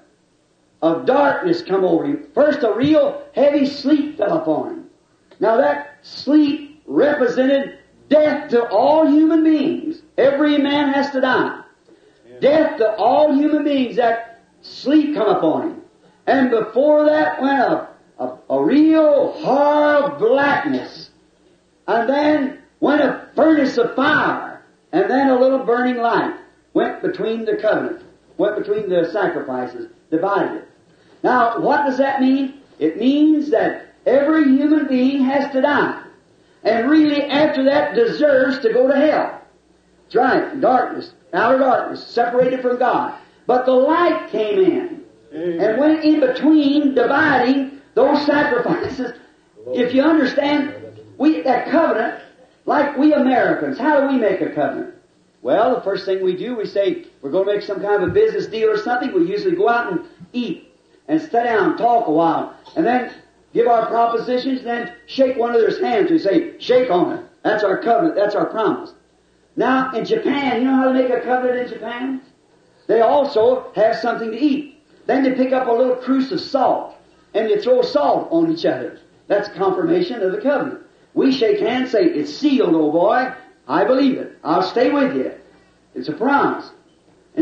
S3: of darkness come over him. First, a real heavy sleep fell upon him. Now that sleep represented death to all human beings. Every man has to die. Yeah. Death to all human beings. That sleep come upon him. And before that went a real hard blackness. And then went a furnace of fire. And then a little burning light went between the covenant. Went between the sacrifices. Divided it. Now, what does that mean? It means that every human being has to die. And really, after that, deserves to go to hell. That's right. Darkness. Outer darkness. Separated from God. But the light came in. Amen. And went in between, dividing those sacrifices. If you understand, that covenant, like we Americans, how do we make a covenant? Well, the first thing we do, we say, we're going to make some kind of a business deal or something. We usually go out and eat. And sit down and talk a while. And then give our propositions, and then shake one another's hands and say, shake on it. That's our covenant. That's our promise. Now, in Japan, you know how to make a covenant in Japan? They also have something to eat. Then they pick up a little cruse of salt, and they throw salt on each other. That's confirmation of the covenant. We shake hands, say, it's sealed, old boy. I believe it. I'll stay with you. It's a promise. In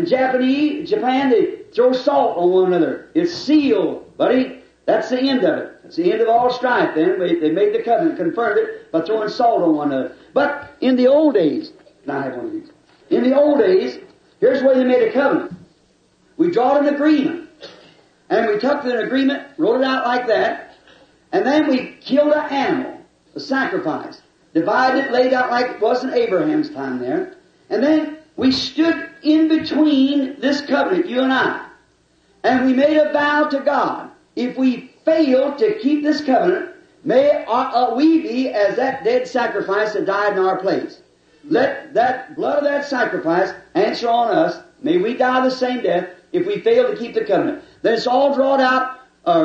S3: Japan, they throw salt on one another. It's sealed, buddy. That's the end of it. That's the end of all strife then. They made the covenant, confirmed it, by throwing salt on one another. But in the old days, can I have one of these? In the old days, here's where they made a covenant. We drawed an agreement. And we took an agreement, wrote it out like that, and then we killed an animal, a sacrifice. Divided it, laid out like it was in Abraham's time there. And then we stood in between this covenant, you and I. And we made a vow to God. If we fail to keep this covenant, may we be as that dead sacrifice that died in our place. Let that blood of that sacrifice answer on us. May we die the same death if we fail to keep the covenant. Then it's all wrote out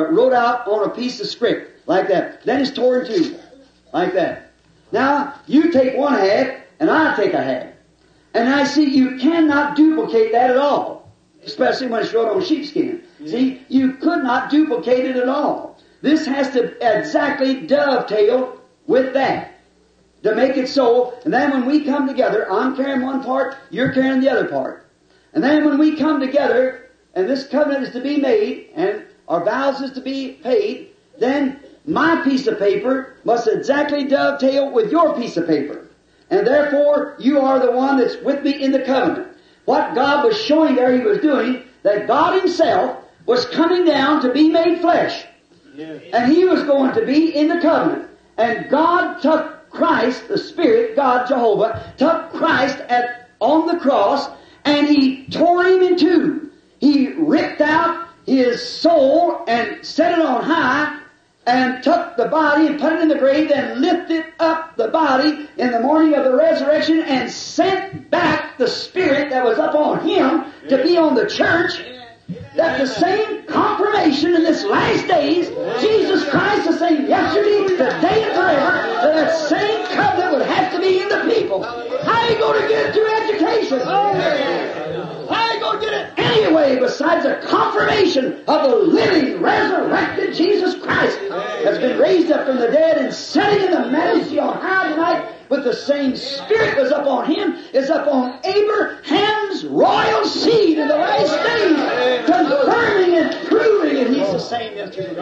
S3: on a piece of script, like that. Then it's torn in two, like that. Now, you take one half, and I take a half. And I see you cannot duplicate that at all. Especially when it's wrote on sheepskin. Yeah. See, you could not duplicate it at all. This has to exactly dovetail with that to make it so. And then when we come together, I'm carrying one part, you're carrying the other part. And then when we come together, and this covenant is to be made, and our vows is to be paid, then my piece of paper must exactly dovetail with your piece of paper. And therefore, you are the one that's with me in the covenant. What God was showing there, He was doing, that God Himself was coming down to be made flesh. Yeah. And He was going to be in the covenant. And God took Christ, the Spirit, God, Jehovah, took Christ on the cross, and He tore Him in two. He ripped out his soul and set it on high and took the body and put it in the grave and lifted up the body in the morning of the resurrection and sent back the spirit that was up on him to be on the church. That the same confirmation in this last days, Jesus Christ the same yesterday, today, and forever, that same covenant would have to be in the people. How are you going to get it through education? How are you going to get it anyway besides the confirmation of the living, resurrected Jesus Christ that's been raised up from the dead and sitting in the majesty on high tonight? But the same Spirit was up on him, is up on Abraham's royal seed in the last days, confirming and proving that he's the same yesterday.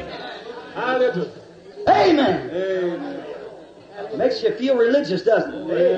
S3: Amen. It makes you feel religious, doesn't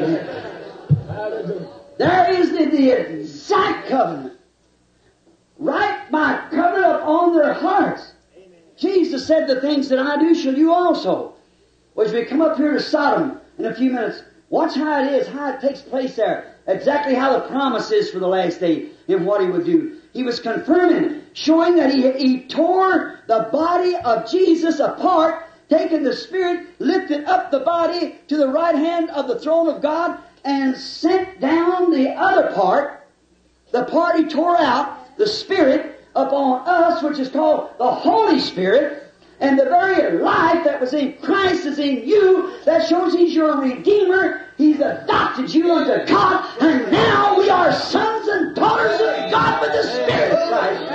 S3: it? There is the exact covenant. Write my covenant upon their hearts. Jesus said, the things that I do shall you also. Well, as we come up here to Sodom in a few minutes, watch how it is, how it takes place there. Exactly how the promise is for the last day and what He would do. He was confirming it, showing that He tore the body of Jesus apart, taking the Spirit, lifted up the body to the right hand of the throne of God, and sent down the other part, the part He tore out, the Spirit, upon us, which is called the Holy Spirit. And the very life that was in Christ is in you. That shows He's your Redeemer. He's adopted you unto God. And now we are sons and daughters of God with the Spirit of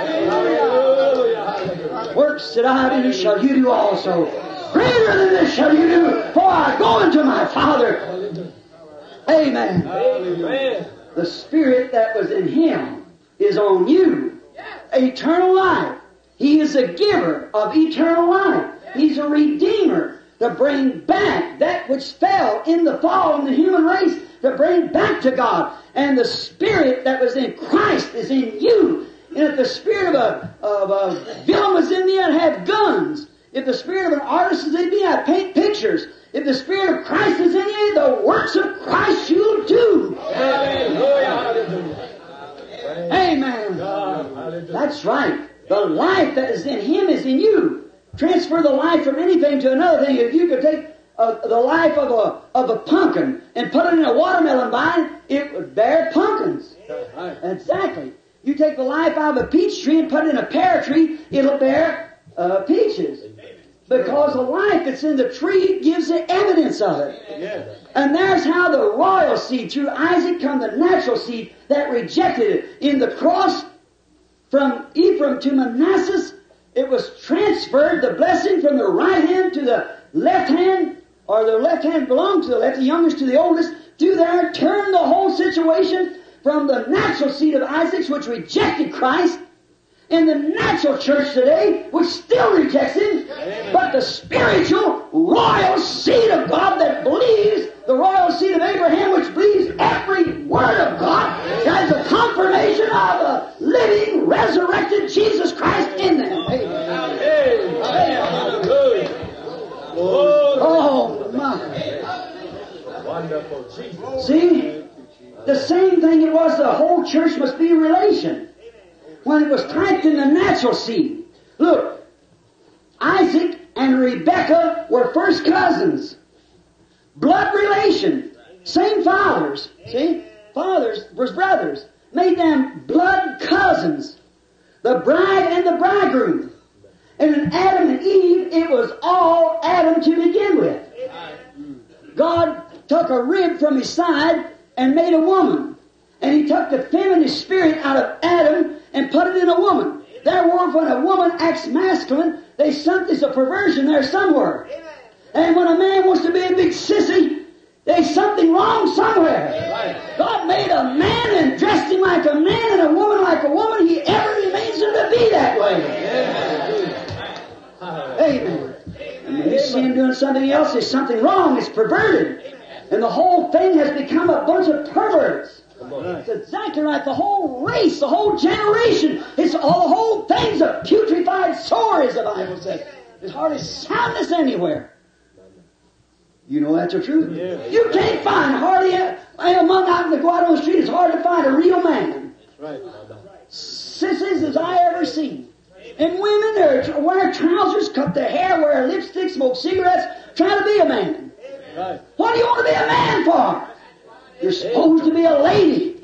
S3: Christ. Works that I do shall you do also. Greater than this shall you do, for I go unto my Father. Amen. Amen. The Spirit that was in Him is on you. Eternal life. He is a giver of eternal life. He's a Redeemer to bring back that which fell in the fall in the human race, to bring back to God. And the Spirit that was in Christ is in you. And if the spirit of a villain was in me, I'd have guns. If the spirit of an artist is in me, I'd paint pictures. If the Spirit of Christ is in you, the works of Christ you'll do. Amen. That's right. The life that is in Him is in you. Transfer the life from anything to another thing. If you could take the life of a pumpkin and put it in a watermelon vine, it would bear pumpkins. Exactly. You take the life out of a peach tree and put it in a pear tree, it'll bear peaches. Because the life that's in the tree gives the evidence of it. And there's how the royal seed, through Isaac come the natural seed that rejected it. In the cross, from Ephraim to Manasseh, it was transferred, the blessing from the right hand to the left hand, or the left hand belonged to the left, the youngest to the oldest, through there, turned the whole situation from the natural seed of Isaac, which rejected Christ, in the natural church today, which still rejects Him, but the spiritual, royal seed of God that believes, the royal seed of Abraham, which believes every word of God, has a confirmation of a living, resurrected Jesus Christ in them. Oh, my.
S1: Wonderful Jesus.
S3: See? The same thing it was, the whole church must be relation. When it was typed in the natural seed. Look, Isaac and Rebekah were first cousins. Blood relation. Same fathers. See? Fathers was brothers. Made them blood cousins. The bride and the bridegroom. And in Adam and Eve, it was all Adam to begin with. God took a rib from his side and made a woman. And He took the feminine spirit out of Adam and put it in a woman. Therefore, when a woman acts masculine, there's a perversion there somewhere. And when a man wants to be a big sissy, there's something wrong somewhere. God made a man and dressed him like a man and a woman like a woman. He ever remains him to be that way. Amen. And when you see him doing something else, there's something wrong. It's perverted. And the whole thing has become a bunch of perverts. It's exactly right. The whole race, the whole generation, the whole thing's a putrefied sore, as the Bible says. There's hardly soundness anywhere. You know that's the truth. Yeah. You can't find hardly among out in the Guadalupe street. It's hard to find a real man.
S1: Right.
S3: Sissies as I ever seen. And women, they wear trousers, cut their hair, wear lipstick, smoke cigarettes, try to be a man.
S1: Right.
S3: What do you want to be a man for? You're supposed to be a lady.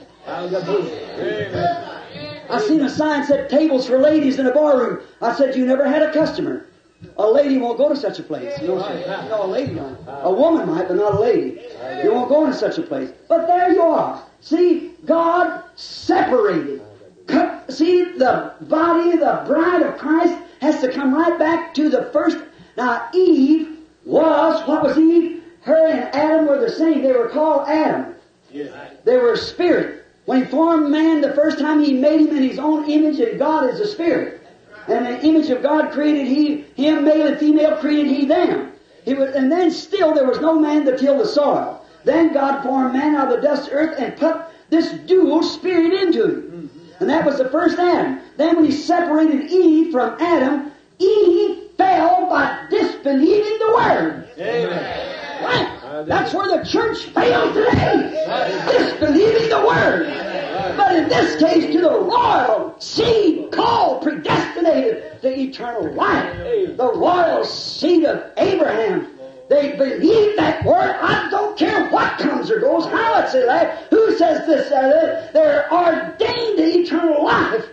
S1: Amen.
S3: I seen a sign that said tables for ladies in a barroom. I said, you never had a customer. A lady won't go to such a place. No, sir. No, a lady don't. A woman might, but not a lady. You won't go into such a place. But there you are. See, God separated. See, the body, the bride of Christ has to come right back to the first. Now, Eve was, what was Eve? Her and Adam were the same. They were called Adam. They were spirit. When He formed man the first time, He made him in His own image, and God is a spirit. And the image of God created him, male and female created He them. And then still there was no man to till the soil. Then God formed man out of the dust of earth and put this dual spirit into him. And that was the first Adam. Then when He separated Eve from Adam, Eve fell by disbelieving the Word.
S1: Amen.
S3: Right? That's where the church fails today. Disbelieving the Word. But in this case, to the royal seed called, predestinated to eternal life. The royal seed of Abraham. They believe that Word. I don't care what comes or goes, how it's elect, who says this, they're ordained to eternal life.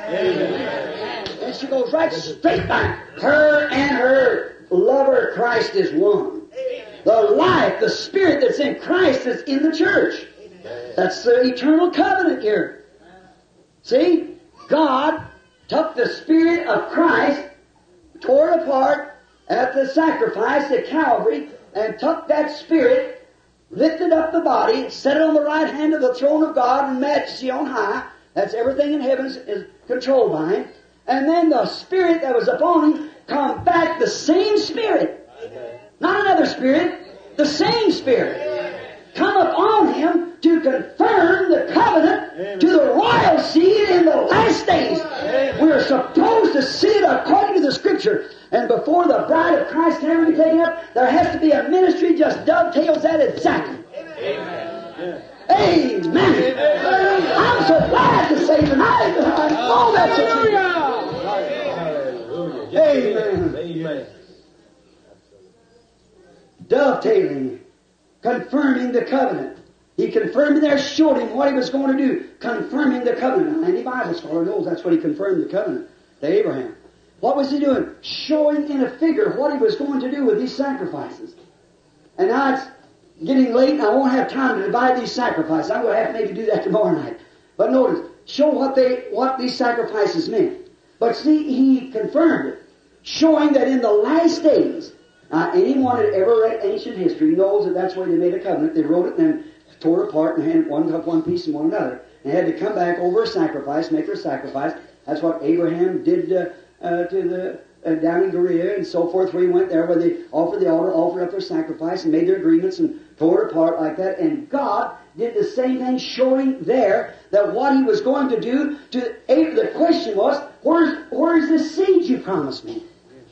S3: Amen. And she goes right straight back. Her and her lover Christ is one. The life, the spirit that's in Christ is in the church. That's the eternal covenant here. See? God took the spirit of Christ, tore it apart at the sacrifice at Calvary, and took that spirit, lifted up the body, set it on the right hand of the throne of God in majesty on high. That's everything in heaven is controlled by Him. And then the spirit that was upon Him come back, the same spirit. Not another spirit, the same spirit. Come upon Him to confirm the covenant to the royal seed in the last days. We're supposed to see it according to the Scripture. And before the bride of Christ can ever be taken up, there has to be a ministry just dovetails that exactly. Amen. Amen. I'm so glad to say tonight that I know that's the truth. Amen.
S1: Amen.
S3: Dovetailing, confirming the covenant. He confirmed there, showed him what He was going to do, confirming the covenant. Any Bible scholar knows that's what He confirmed the covenant to Abraham. What was He doing? Showing in a figure what He was going to do with these sacrifices. And now it's getting late and I won't have time to divide these sacrifices. I'm going to have to maybe do that tomorrow night. But notice, show what these sacrifices meant. But see, He confirmed it, showing that in the last days, anyone that ever read ancient history knows that that's where they made a covenant. They wrote it and then tore it apart and handed one piece and one another. And had to come back over a sacrifice, make a sacrifice. That's what Abraham did down in Berea and so forth, where he went there, where they offered the altar, offered up their sacrifice, and made their agreements and tore it apart like that. And God did the same thing, showing there that what He was going to do to Abraham. The question was, where's the seed you promised me?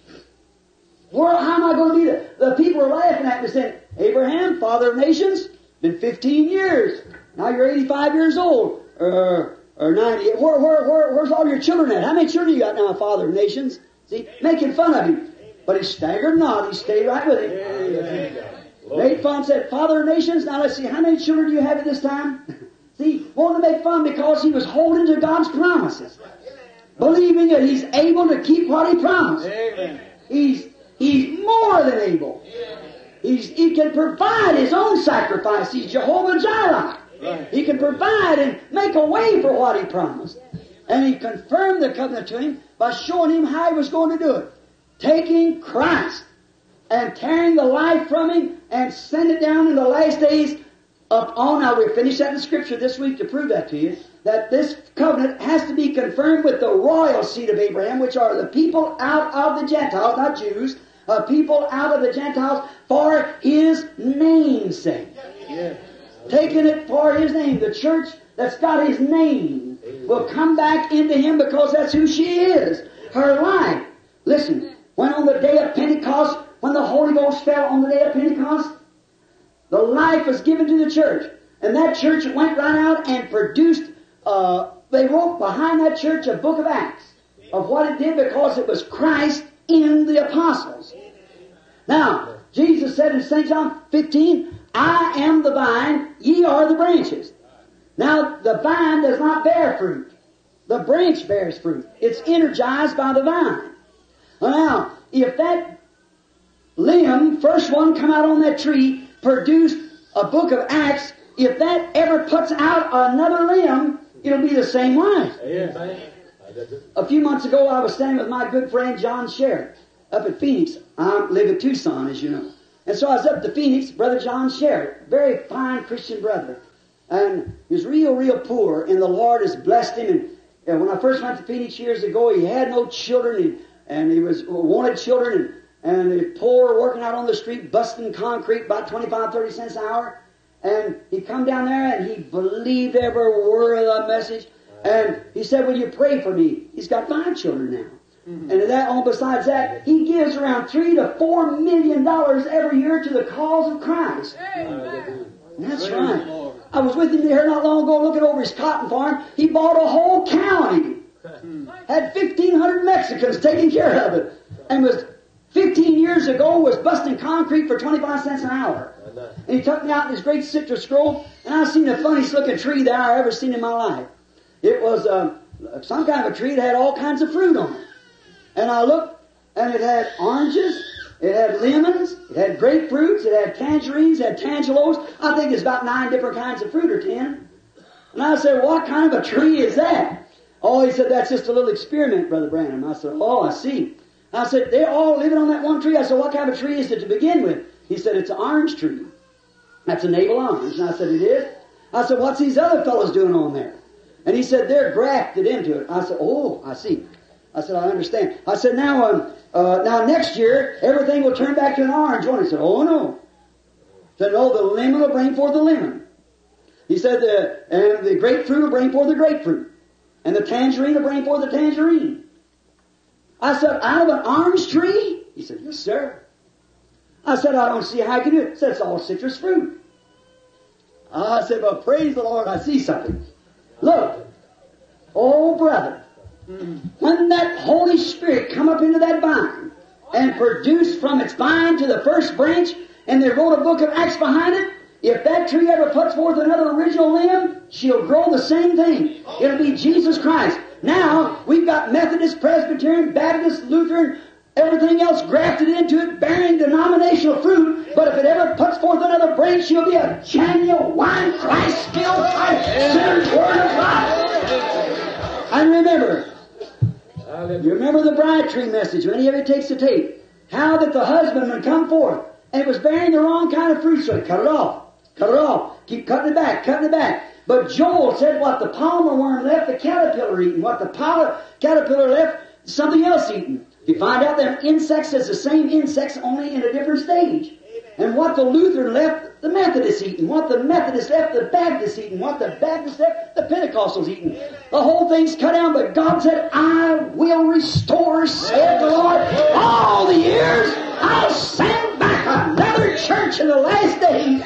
S3: How am I going to be there? The people are laughing at me saying, Abraham, father of nations, been 15 years. Now you're 85 years old. Or 90. Where's all your children at? How many children you got now, father of nations? See, making fun of him. But he staggered not. He stayed right with him. Made fun, said, Father of nations, now let's see, how many children do you have at this time? See, wanted to make fun because he was holding to God's promises. Believing that He's able to keep what He promised. He's more than able. He can provide His own sacrifice. He's Jehovah Jireh. Right. He can provide and make a way for what He promised. And He confirmed the covenant to him by showing him how He was going to do it. Taking Christ and tearing the life from Him and send it down in the last days upon. Now we'll finish that in Scripture this week to prove that to you. That this covenant has to be confirmed with the royal seed of Abraham, which are the people out of the Gentiles, not Jews, people out of the Gentiles for His name's sake. Yeah. Taking it for His name. The church that's got His name will come back into Him because that's who she is. Her life. Listen, when on the day of Pentecost, when the Holy Ghost fell on the day of Pentecost, the life was given to the church. And that church went right out and produced, they wrote behind that church a book of Acts. of what it did because it was Christ in the apostles. Now, Jesus said in St. John 15, I am the vine, ye are the branches. Now, the vine does not bear fruit. The branch bears fruit. It's energized by the vine. Now, if that limb, first one come out on that tree, produced a book of Acts, if that ever puts out another limb, it'll be the same way. A few months ago, I was standing with my good friend John Sherritt up at Phoenix. I live in Tucson, as you know. And so I was up to Phoenix, Brother John Sherritt, very fine Christian brother. And he was real poor, and the Lord has blessed him. And when I first went to Phoenix years ago, he had no children, and he wanted children, and he was poor, working out on the street, busting concrete, about 25, 30 cents an hour. And he come down there, and he believed every word of the message. And he said, will you pray for me? He's got 5 children now. And besides that, he gives around $3 to $4 million every year to the cause of Christ. That's right. I was with him here not long ago looking over his cotton farm. He bought a whole county. Had 1,500 Mexicans taking care of it. And was 15 years ago was busting concrete for 25 cents an hour. And he took me out in his great citrus grove, and I seen the funniest looking tree that I ever seen in my life. It was some kind of a tree that had all kinds of fruit on it. And I looked, and it had oranges, it had lemons, it had grapefruits, it had tangerines, it had tangelos. I think there's about 9 different kinds of fruit or 10. And I said, what kind of a tree is that? Oh, he said, that's just a little experiment, Brother Branham. I said, oh, I see. I said, they're all living on that one tree. I said, what kind of a tree is it to begin with? He said, it's an orange tree. That's a navel orange. And I said, it is? I said, what's these other fellows doing on there? And he said, they're grafted into it. I said, oh, I see. I said, I understand. I said, now next year, everything will turn back to an orange one. He said, oh, no. He said, no, the lemon will bring forth the lemon. He said, and the grapefruit will bring forth the grapefruit. And the tangerine will bring forth the tangerine. I said, out of an orange tree? He said, yes, sir. I said, I don't see how you can do it. He said, it's all citrus fruit. I said, well, praise the Lord, I see something. Look, oh, brother. When that Holy Spirit come up into that vine and produced from its vine to the first branch, and they wrote a book of Acts behind it, if that tree ever puts forth another original limb, she'll grow the same thing. It'll be Jesus Christ. Now, we've got Methodist, Presbyterian, Baptist, Lutheran, everything else grafted into it, bearing denominational fruit, but if it ever puts forth another branch, she'll be a genuine Christ-filled, Christ-centered Word of God. And remember, you remember the bride tree message when he ever takes the tape. How that the husband would come forth, and it was bearing the wrong kind of fruit, so cut it off. Cut it off. Keep cutting it back, cutting it back. But Joel said what the palmer worm left, the caterpillar eating. What the caterpillar left, something else eating. You find out that insects is the same insects, only in a different stage. And what the Lutheran left, the Methodist eating. What the Methodist left, the Baptist eating. What the Baptist left, the Pentecostals eating. The whole thing's cut down, but God said, I will restore, said the Lord, all the years. I'll send back another church in the last days.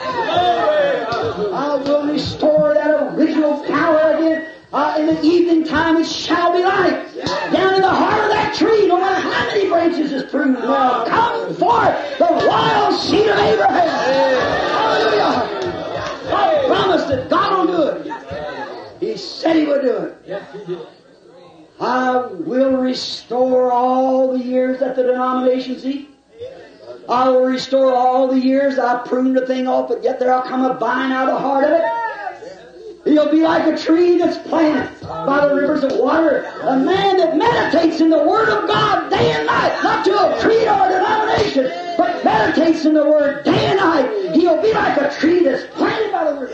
S3: I will restore that original power again. In the evening time it shall be light. Down in the heart of that tree, no matter how many branches is pruned, will come forth the royal seed of Abraham. Hallelujah. God promised it. God will do it. He said He would do it.
S1: Yes, He did.
S3: I will restore all the years that the denominations eat. I will restore all the years I pruned the thing off, but yet there'll come a vine out of the heart of it. He'll be like a tree that's planted by the rivers of water. A man that meditates in the Word of God day and night, not to a creed or a denomination, but meditates in the Word day and night. He'll be like a tree that's planted by the Word of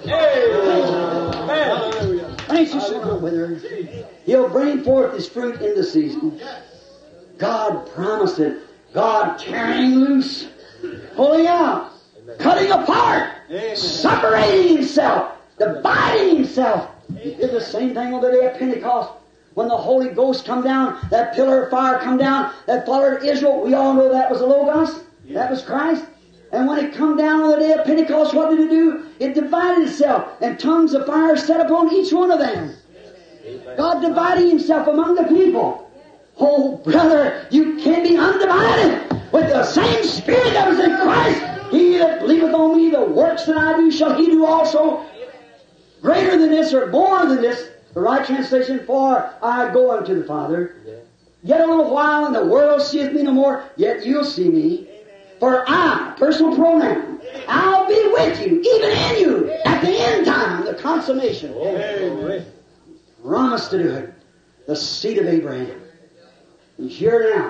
S3: God. Thanks you so much. He'll bring forth His fruit in the season. God promised it. God tearing loose, pulling out, cutting apart, separating Himself, dividing Himself. He did the same thing on the day of Pentecost. When the Holy Ghost come down, that pillar of fire come down, that followed Israel. We all know that was the Logos. That was Christ. And when it come down on the day of Pentecost, what did it do? It divided itself, and tongues of fire set upon each one of them. God dividing Himself among the people. Oh, brother, you can be undivided with the same Spirit that was in Christ. He that believeth on me, the works that I do shall he do also. Greater than this or more than this, the right translation, for I go unto the Father. Yet a little while and the world seeth me no more, yet you'll see me. For I, personal pronoun, I'll be with you, even in you, at the end time, the consummation. Promise to do it. The seed of Abraham. He's here now.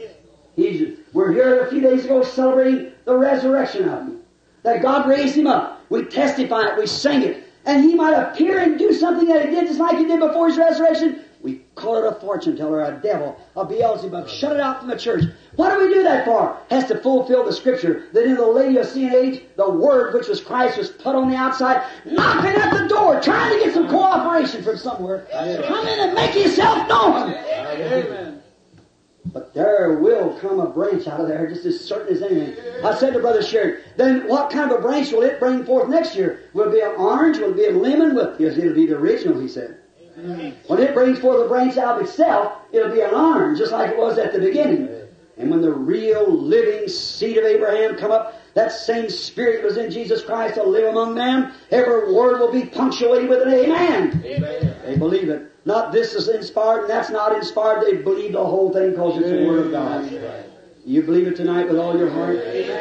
S3: We're here a few days ago celebrating the resurrection of him. That God raised him up. We testify it, we sing it. And he might appear and do something that he did just like he did before his resurrection. We call it a fortune teller, a devil, a Beelzebub. Shut it out from the church. What do we do that for? Has to fulfill the Scripture that in the Laodicean age, the Word, which was Christ, was put on the outside, knocking at the door, trying to get some cooperation from somewhere. Come in and make yourself known. Amen. But there will come a branch out of there, just as certain as anything. I said to Brother Sherry, then what kind of a branch will it bring forth next year? Will it be an orange? Will it be a lemon? Yes, it'll be the original, he said. When it brings forth a branch out of itself, it'll be an orange, just like it was at the beginning. And when the real living seed of Abraham come up, that same Spirit was in Jesus Christ to live among them. Every word will be punctuated with an amen. They believe it. Not this is inspired and that's not inspired. They believe the whole thing because it's the Word of God. You believe it tonight with all your heart?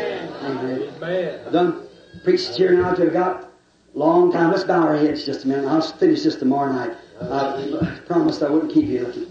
S3: Amen. I've done preached here now till got a long time. Let's bow our heads just a minute. I'll finish this tomorrow night. I promised I wouldn't keep you looking.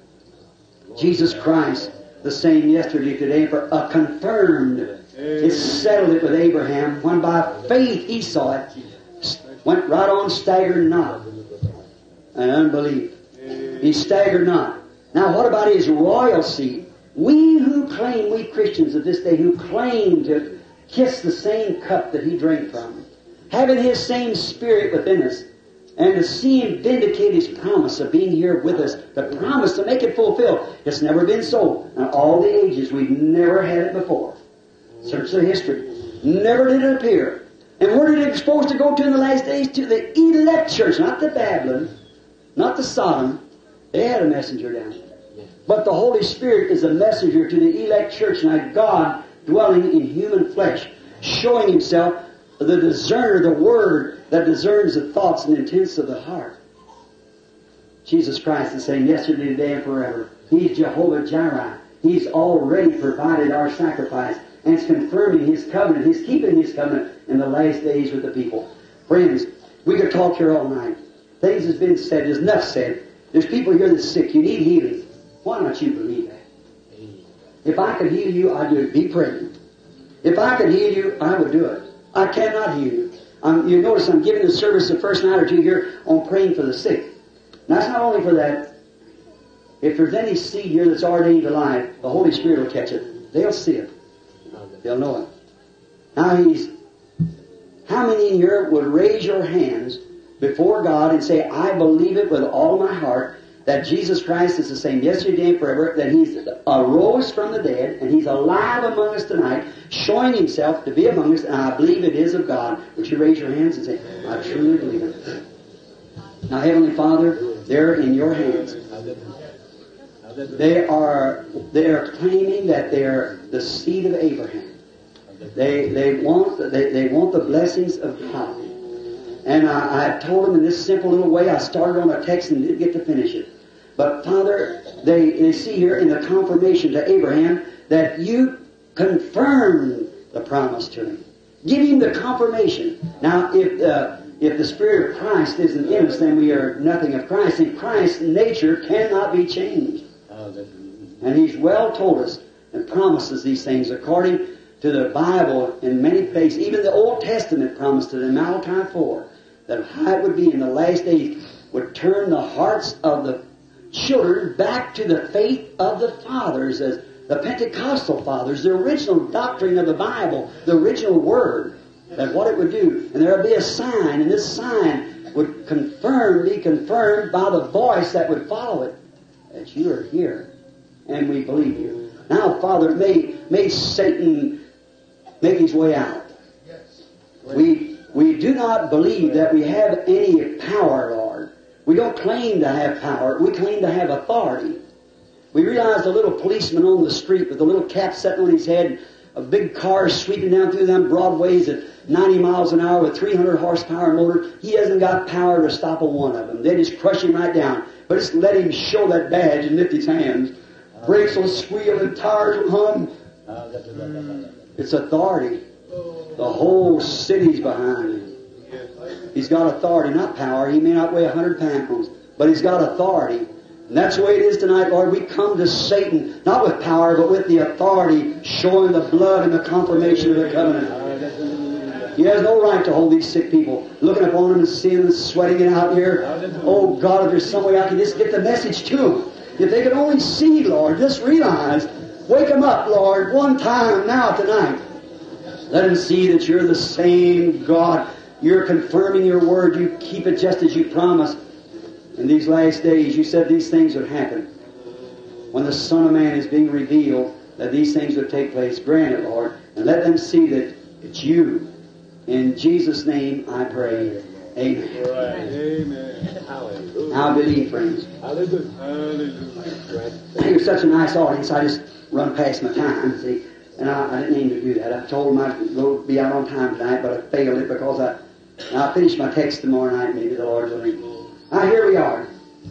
S3: Jesus Christ, the same yesterday, today, for confirmed. It settled it with Abraham. When by faith he saw it, went right on, staggered not. And unbelief. He staggered not. Now what about his royal seed? We who claim, we Christians of this day, who claim to kiss the same cup that he drank from, having his same Spirit within us, and to see him vindicate his promise of being here with us, the promise to make it fulfilled. It's never been so. In all the ages, we've never had it before. Search the history. Never did it appear. And where did it supposed to go to in the last days? To the elect church, not the Babylon, not the Sodom. They had a messenger down there. But the Holy Spirit is a messenger to the elect church, and God dwelling in human flesh, showing himself the discerner, the Word that discerns the thoughts and intents of the heart. Jesus Christ is saying yesterday, today, and forever. He's Jehovah Jireh. He's already provided our sacrifice, and it's confirming His covenant. He's keeping His covenant in the last days with the people. Friends, we could talk here all night. Things has been said. There's enough said. There's people here that's sick. You need healing. Why don't you believe that? If I could heal you, I'd do it. Be praying. If I could heal you, I would do it. I cannot heal you. You notice I'm giving the service the first night or two here on praying for the sick. Now, that's not only for that. If there's any seed here that's ordained to life, the Holy Spirit will catch it. They'll see it. They'll know it. Now, how many in here would raise your hands before God and say, I believe it with all my heart, that Jesus Christ is the same yesterday and forever, that He's arose from the dead, and He's alive among us tonight, showing Himself to be among us, and I believe it is of God. Would you raise your hands and say, I truly believe it? Now, Heavenly Father, they're in your hands. They are claiming that they're the seed of Abraham. They want the blessings of God. And I told them in this simple little way. I started on a text and didn't get to finish it. But Father, they see here in the confirmation to Abraham that you confirmed the promise to him. Give him the confirmation. Now, if the Spirit of Christ isn't in us, then we are nothing of Christ. And Christ's nature cannot be changed. And He's well told us and promises these things according to the Bible in many places. Even the Old Testament promised to them, Malachi 4, that how it would be in the last days would turn the hearts of the children back to the faith of the fathers, as the Pentecostal fathers, the original doctrine of the Bible, the original Word, that what it would do. And there would be a sign, and this sign would be confirmed by the voice that would follow it, that you are here, and we believe you. Now, Father, may Satan make his way out. We do not believe that we have any power, Lord. We don't claim to have power. We claim to have authority. We realized a little policeman on the street with a little cap sitting on his head, a big car sweeping down through them broadways at 90 miles an hour with 300 horsepower motor. He hasn't got power to stop a one of them. They just crush him right down. But just let him show that badge and lift his hands. Brakes will squeal and tires will hum. It's authority. The whole city's behind him. He's got authority, not power. He may not weigh 100 pounds, but he's got authority. And that's the way it is tonight, Lord. We come to Satan, not with power, but with the authority, showing the blood and the confirmation of the covenant. He has no right to hold these sick people, looking upon them and seeing them sweating it out here. Oh, God, if there's some way I can just get the message to them. If they could only see, Lord, just realize, wake them up, Lord, one time now tonight. Let them see that you're the same God. You're confirming your word. You keep it just as you promised. In these last days, you said these things would happen. When the Son of Man is being revealed, that these things would take place. Grant it, Lord. And let them see that it's you. In Jesus' name I pray. Amen.
S1: Amen. Hallelujah.
S3: Now believe, friends.
S1: Hallelujah. Hallelujah.
S3: It was such a nice audience, I just run past my time, see. And I didn't mean to do that. I told them I'd go be out on time tonight, but I failed it because I'll finish my text tomorrow night, maybe the Lord's willing. Now here we are.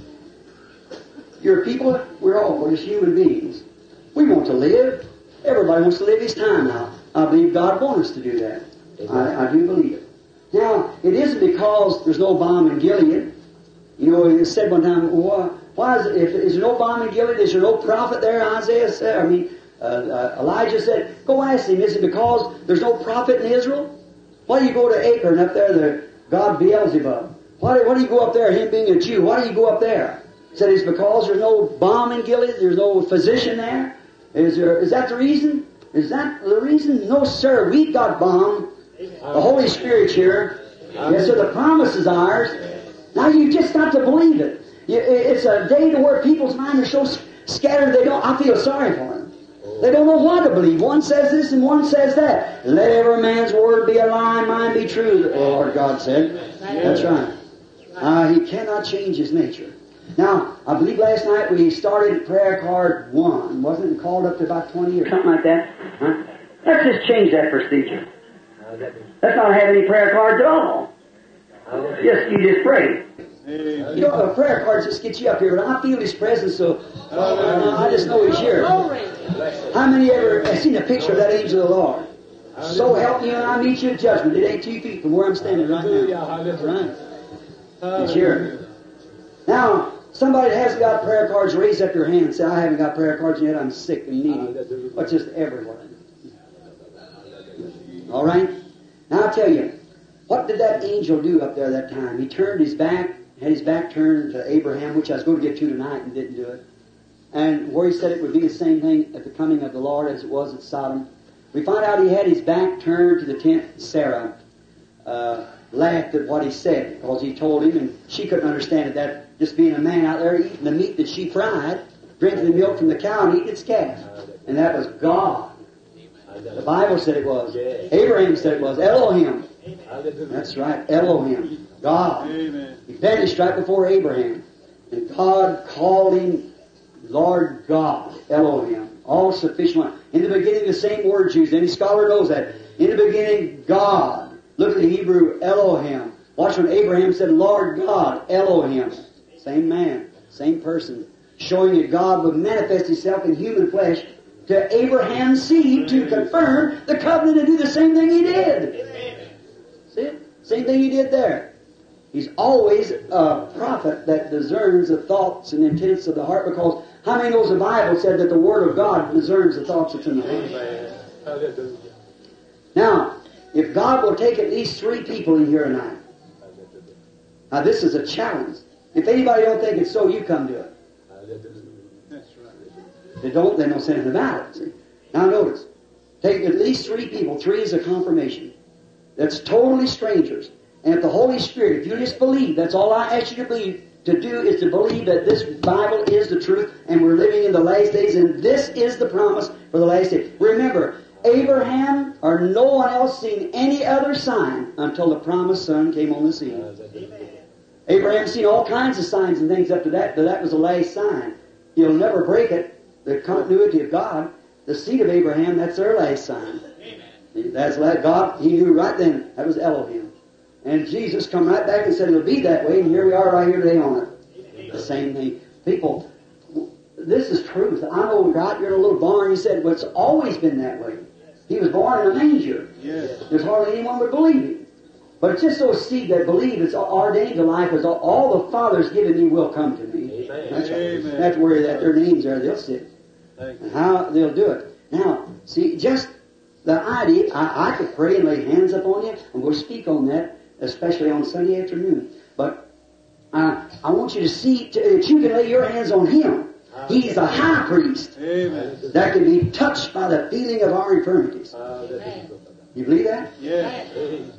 S3: You're people, we're just human beings. We want to live. Everybody wants to live his time now. I believe God wants us to do that. I do believe it. Now, it isn't because there's no balm in Gilead. You know, it said one time, why is it, if there's no balm in Gilead, is there no prophet there? Isaiah said, Elijah said, go ask him, is it because there's no prophet in Israel? Why do you go to Akron up there, the god Beelzebub? Why do you go up there, him being a Jew? Why do you go up there? He said, it's because there's no balm in Gilead, there's no physician there. Is that the reason? Is that the reason? No, sir, we've got balm. The Holy Spirit's here. Yes, sir, the promise is ours. Now you just got to believe it. It's a day to where people's minds are so scattered I feel sorry for them. They don't know what to believe. One says this and one says that. Let every man's word be a lie, mine be true, the Lord God said. That's right. He cannot change his nature. Now, I believe last night we started prayer card 1, wasn't it? Called up to about 20 or something like that. Huh? Let's just change that procedure. Let's not have any prayer cards at all. You just pray. You know, a prayer card just gets you up here, but I feel His presence, so I just know He's here. How many ever have seen a picture of that angel of the Lord? So help me when I meet you in judgment. It ain't 2 feet from where I'm standing right now. Right. It's here. Now, somebody that hasn't got prayer cards, raise up your hand and say, I haven't got prayer cards yet, I'm sick and needy. But just everywhere. All right? Now I'll tell you, what did that angel do up there that time? He turned his back, had his back turned to Abraham, which I was going to get to tonight and didn't do it. And where he said it would be the same thing at the coming of the Lord as it was at Sodom. We find out he had his back turned to the tent. Sarah laughed at what he said because he told him, and she couldn't understand it, that just being a man out there eating the meat that she fried, drinking the milk from the cow and eating its calf. And that was God. The Bible said it was. Abraham said it was. Elohim. That's right. Elohim. God. He vanished right before Abraham. And God called him Lord God. Elohim. All sufficient one. In the beginning, the same word's used. Any scholar knows that. In the beginning, God. Look at the Hebrew, Elohim. Watch when Abraham said, Lord God, Elohim. Same man. Same person. Showing that God would manifest Himself in human flesh to Abraham's seed to confirm the covenant and do the same thing He did. See it? Same thing He did there. He's always a prophet that discerns the thoughts and intents of the heart, because how many knows the Bible said that the Word of God discerns the thoughts that's in the heart? Now, if God will take at least 3 people in here tonight. Now this is a challenge. If anybody don't think it's so, you come to it. If they don't, then they'll send it about it. See? Now notice. Take at least 3 people. 3 is a confirmation. That's totally strangers. And if the Holy Spirit, if you just believe, that's all I ask you to do is to believe that this Bible is the truth and we're living in the last days and this is the promise for the last days. Remember, Abraham or no one else seen any other sign until the promised son came on the scene. Abraham seen all kinds of signs and things up to that, but that was the last sign. You'll never break it. The continuity of God, the seed of Abraham, that's their last sign. That's like God, He knew right then, that was Elohim. And Jesus come right back and said it'll be that way, and here we are right here today on it. The same thing. People, this is truth. I know God, you're in a little barn, He said, but it's always been that way. He was born in a manger.
S1: Yes.
S3: There's hardly anyone would believe Him. But it's just those seed that believe it's ordained to life, as all the Father's given me will come to me.
S1: Amen.
S3: That's where their names are. They'll sit. And how they'll do it. Now, see, just the idea, I could pray and lay hands upon you, and we'll speak on that, especially on Sunday afternoon. But I want you to see that you can lay your hands on Him. He's the high priest.
S1: Amen.
S3: That can be touched by the feeling of our infirmities. You believe that?
S1: Yes.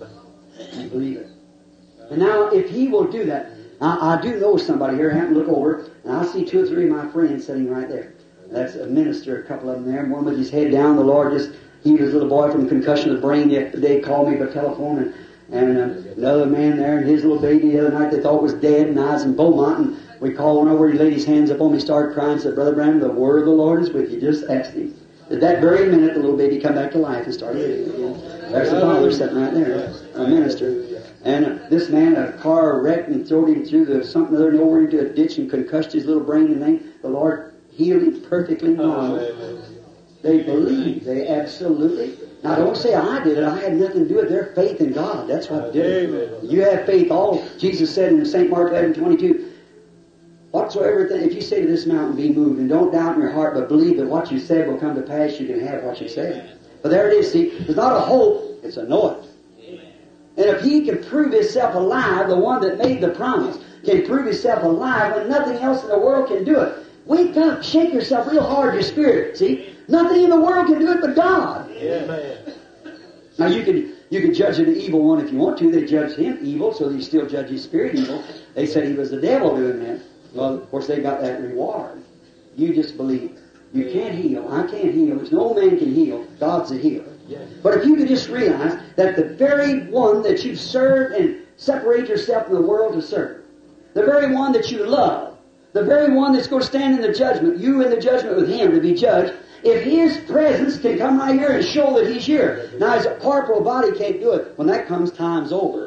S3: You believe it. And now, if He will do that, I do know somebody here. I happen to look over, and I see 2 or 3 of my friends sitting right there. That's a minister, a couple of them there. One with his head down. The Lord just healed his little boy from concussion of the brain. They called me by telephone, and another man there, and his little baby the other night they thought was dead, and I was in Beaumont, and we called one over. He laid his hands up on me, started crying, said, "Brother Branham, the word of the Lord is with you. Just ask Him." At that very minute, the little baby come back to life and started living again. There's the father sitting right there, a minister. And this man, a car wrecked and threw him through something other, and over into a ditch and concussed his little brain and thing. The Lord healed him perfectly normal. They believe. They absolutely. Now, don't say I did it. I had nothing to do with their faith in God. That's what did it. You have faith. All Jesus said in St. Mark 11:22. Whatsoever thing, if you say to this mountain, be moved, and don't doubt in your heart, but believe that what you said will come to pass, you can have what you say. But there it is, see, there's not a hope, it's a know it. And if He can prove Himself alive, the one that made the promise, can prove Himself alive when nothing else in the world can do it. Wake up, shake yourself real hard, your spirit, see? Nothing in the world can do it but God.
S1: Amen.
S3: Now you can judge an evil one if you want to. They judged him evil, so you still judge his spirit evil. They said he was the devil doing that. Well, of course, they got that reward. You just believe. You can't heal. I can't heal. There's no man can heal. God's a healer. But if you could just realize that the very one that you've served and separate yourself from the world to serve, the very one that you love, the very one that's going to stand in the judgment, you in the judgment with Him to be judged, if His presence can come right here and show that He's here. Now, His corporal body can't do it. When that comes, time's over.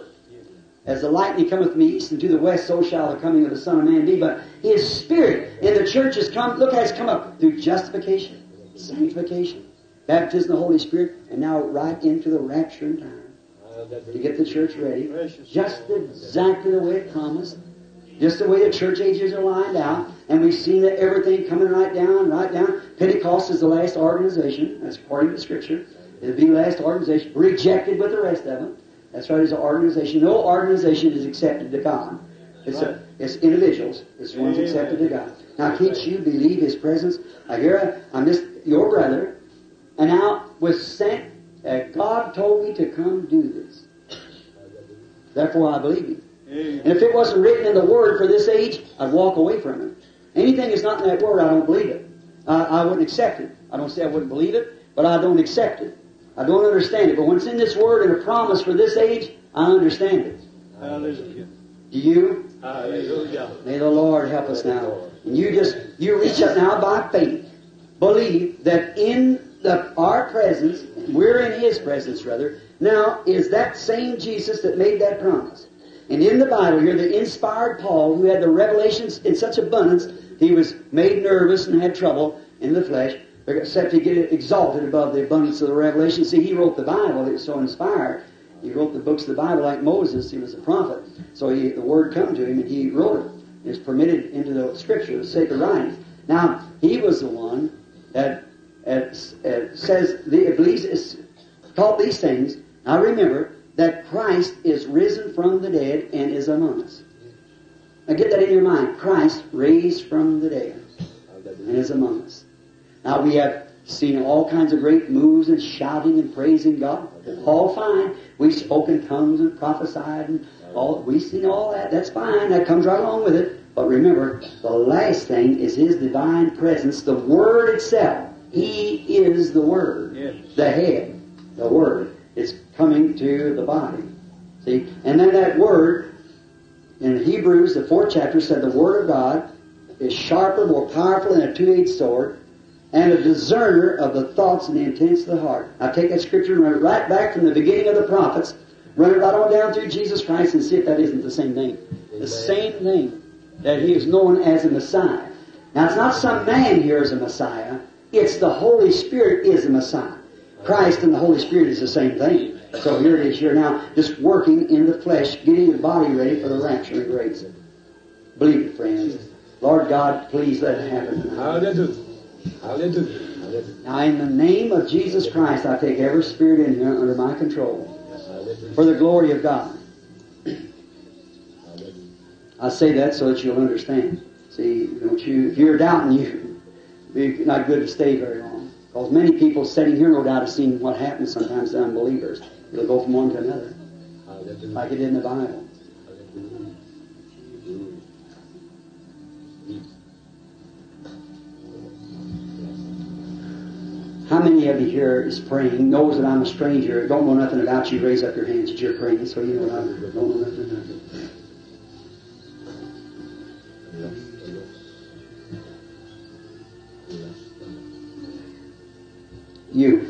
S3: As the lightning cometh from the east and to the west, so shall the coming of the Son of Man be. But His Spirit in the church has come, look how it's come up, through justification, sanctification, baptism of the Holy Spirit, and now right into the rapture in time. To get the church ready. Just exactly the way it promised. Just the way the church ages are lined out. And we've seen that everything coming right down, right down. Pentecost is the last organization. That's according to Scripture. It'll be the last organization. Rejected with the rest of them. That's right, it's an organization. No organization is accepted to God. It's individuals. It's the ones accepted to God. Now, can't you believe His presence? I'm just your brother, and now was sent. God told me to come do this. Therefore, I believe Him. And if it wasn't written in the Word for this age, I'd walk away from it. Anything that's not in that Word, I don't believe it. I wouldn't accept it. I don't say I wouldn't believe it, but I don't accept it. I don't understand it. But when it's in this Word and a promise for this age, I understand it.
S1: Hallelujah.
S3: Do you?
S1: Hallelujah.
S3: May the Lord help us now. And you reach up now by faith. Believe that in our presence, we're in His presence rather, now is that same Jesus that made that promise. And in the Bible here, the inspired Paul, who had the revelations in such abundance, he was made nervous and had trouble in the flesh, except to get exalted above the abundance of the revelation. See, he wrote the Bible. It was so inspired. He wrote the books of the Bible like Moses. He was a prophet. So the Word come to him, and he wrote it. It was permitted into the Scripture, the sacred writings. Now, he was the one that says, believes, taught these things. Now remember that Christ is risen from the dead and is among us. Now get that in your mind. Christ raised from the dead and is among us. Now we have seen all kinds of great moves and shouting and praising God. All fine. We've spoken tongues and prophesied and all. We've seen all that. That's fine. That comes right along with it. But remember, the last thing is His divine presence, the Word itself. He is the Word.
S1: Yes.
S3: The head. The Word. It's coming to the body. See? And then that Word, in Hebrews, the 4th chapter, said the Word of God is sharper, more powerful than a two-edged sword, and a discerner of the thoughts and the intents of the heart. I take that scripture and run it right back from the beginning of the prophets, run it right on down through Jesus Christ, and see if that isn't the same thing. The same thing, that He is known as a Messiah. Now, it's not some man here as a Messiah. It's the Holy Spirit is the Messiah. Christ and the Holy Spirit is the same thing. So here it is here now, just working in the flesh, getting the body ready for the rapture and grace. Believe it, friends. Lord God, please let it happen.
S4: Hallelujah. Hallelujah. Hallelujah.
S3: Now, in the name of Jesus Christ, I take every spirit in here under my control for the glory of God. I say that so that you'll understand. See, if you're doubting, it's not good to stay very long. Because many people sitting here, no doubt, have seen what happens sometimes to unbelievers. It'll go from one to another, like it did in the Bible. How many of you here is praying, knows that I'm a stranger, don't know nothing about you, raise up your hands that you're praying, so you know I don't know nothing about you. You.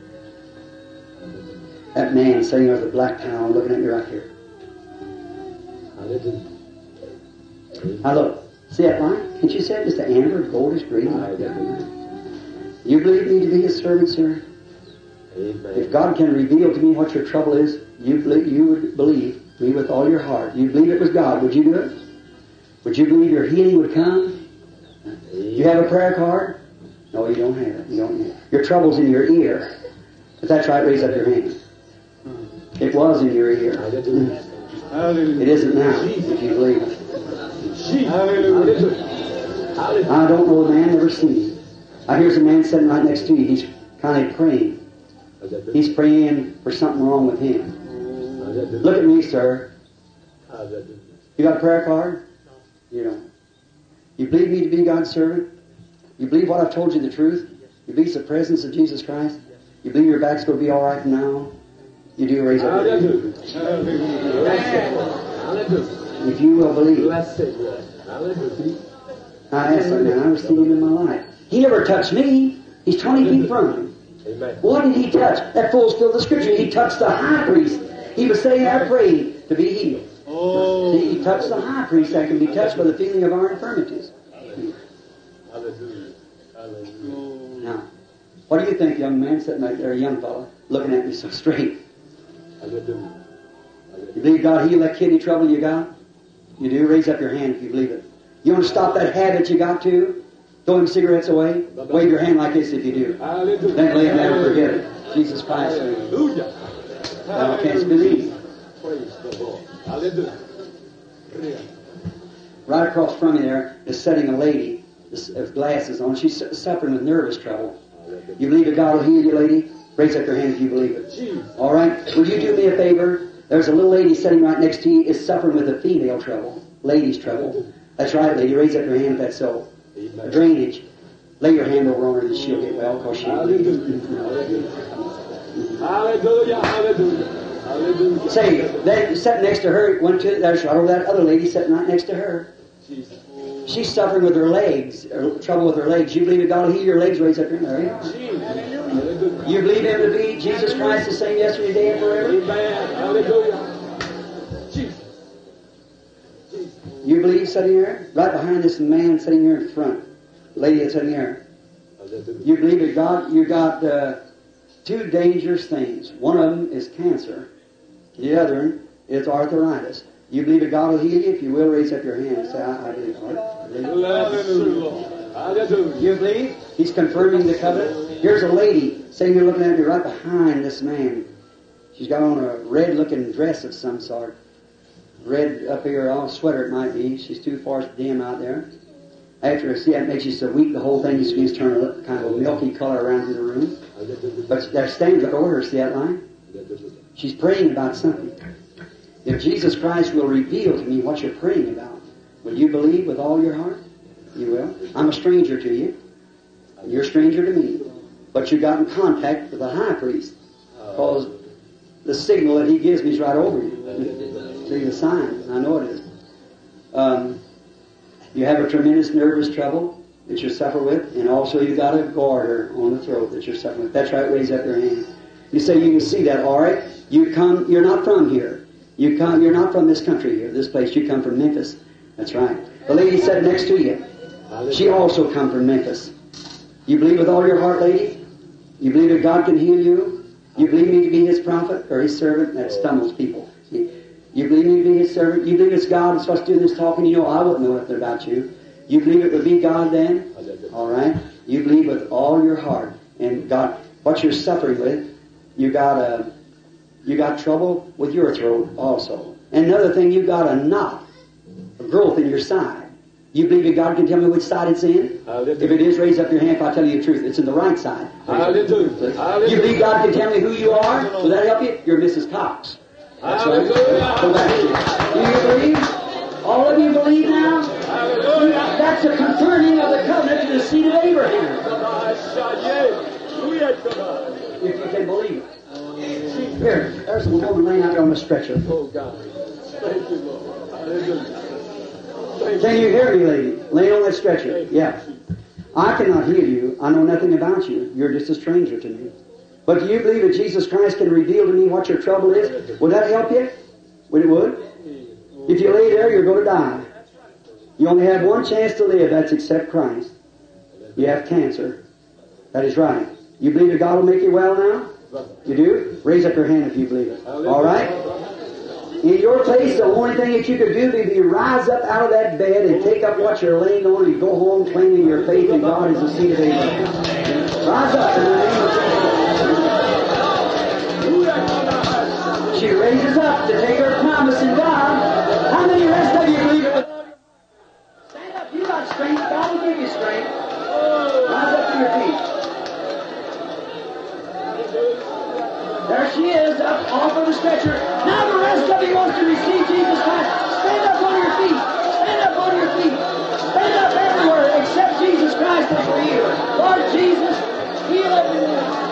S3: That man sitting there with a black towel looking at me right here. Now look, see that line? Can't you see it? Just the amber, goldish green. You believe me to be His servant, sir?
S4: Amen.
S3: If God can reveal to me what your trouble is, you would believe me with all your heart. You believe it was God. Would you do it? Would you believe your healing would come? Do you have a prayer card? No, you don't have it. You don't have it. Your trouble's in your ear. If that's right, raise up your hand. It was in your ear.
S1: Hallelujah.
S3: It isn't now, if you believe it.
S1: Hallelujah.
S3: I don't know a man, never seen him. I hear some man sitting right next to you. He's kind of praying. He's praying for something wrong with him. Look at me, sir. You got a prayer card? You don't. You believe me to be God's servant? You believe what I've told you the truth? You believe the presence of Jesus Christ? You believe your back's going to be all right from now on? You do, raise up your hand. If you will believe. I asked that man, I never seen him in my life. He never touched me. He's 20 feet from me. What did he touch? That fulfilled the scripture. He touched the high priest. He was saying, I prayed to be healed.
S1: Oh.
S3: See, he touched the high priest that can be touched by the feeling of our infirmities. Now, what do you think, young man, sitting right there, a young fellow, looking at me so straight? You believe God healed that kidney trouble you got? You do? Raise up your hand if you believe it. You want to stop that habit you got to? Throwing cigarettes away? Wave your hand like this if you do. Then lay it down and forget it. Jesus Christ. Thou canst believe. Right across from you there is sitting a lady with glasses on. She's suffering with nervous trouble. You believe that God will heal you, lady? Raise up your hand if you believe it. All right? Would you do me a favor? There's a little lady sitting right next to you is suffering with a female trouble. Ladies' trouble. That's right, lady. Raise up your hand if that's so. A drainage. Lay your hand over on her and she'll get well because she'll believe.
S4: Hallelujah. Hallelujah. Hallelujah.
S3: Say, that sitting next to her, went to there's right over that other lady sitting right next to her. She's suffering with her legs, or trouble with her legs. You believe that God will heal your legs? Raise up your hand. There you are. You believe Him to be Jesus Christ the same yesterday, today, and forever?
S4: Amen. Hallelujah.
S3: You believe sitting here? Right behind this man sitting here in front. Lady that's sitting here. You believe that God, you got two dangerous things. One of them is cancer. The other one is arthritis. You believe that God will heal you? If you will, raise up your hand and say, I believe, Lord. I believe.
S4: Hallelujah.
S3: You believe? He's confirming the covenant. Here's a lady sitting here looking at me right behind this man. She's got on a red-looking dress of some sort. Red up here, all sweater it might be. She's too far dim out there. After see that makes you so weak, the whole thing just begins to turn a kind of a milky color around through the room. But there stands right over her, see that line? She's praying about something. If Jesus Christ will reveal to me what you're praying about, will you believe with all your heart? You will. I'm a stranger to you. You're a stranger to me. But you got in contact with the high priest. Because the signal that he gives me is right over you. See the sign. I know it is. You have a tremendous nervous trouble that you suffer with, and also you got a goiter on the throat that you're suffering with. That's right, raise up your hand. You say you can see that, all right? You're not from here. You're not from this country here, this place. You come from Memphis. That's right. The lady sat next to you. She also come from Memphis. You believe with all your heart, lady? You believe that God can heal you? You believe me to be His prophet or His servant? That stumbles people. You believe me to be His servant? You believe it's God that's supposed to do this talking? You know, I wouldn't know nothing about you. You believe it would be God then? All right. You believe with all your heart. And God, what you're suffering with, you got trouble with your throat also. And another thing, you got a knot, a growth in your side. You believe that God can tell me which side it's in? If it is, raise up your hand if I tell you the truth. It's in the right side.
S4: Hallelujah.
S3: You believe God can tell me who you are? Will that help you? You're Mrs. Cox. That's right. Go back to you. Do you believe? All of you believe now? That's a confirming of the covenant to the seed of Abraham. If you can believe it. Here, there's a woman laying out there on the stretcher.
S4: Oh God. Thank you, Lord. Hallelujah.
S3: Can you hear me, lady? Laying on that stretcher. Yeah. I cannot heal you. I know nothing about you. You're just a stranger to me. But do you believe that Jesus Christ can reveal to me what your trouble is? Would that help you? Would it would? If you lay there, you're going to die. You only have one chance to live. That's accept Christ. You have cancer. That is right. You believe that God will make you well now? You do? Raise up your hand if you believe it. All right? In your place, the only thing that you could do would be rise up out of that bed and take up what you're laying on and go home claiming your faith in God as the seed of Abraham. Rise up in the name of Jesus. She raises up to take her promise in God. How many rest of you believe it? Stand up. You got strength. God will give you strength. Rise up to your feet. There she is, up off of the stretcher. Now the rest of you wants to receive Jesus Christ. Stand up on your feet. Stand up on your feet. Stand up everywhere except Jesus Christ as your healer. Lord Jesus, heal everyone.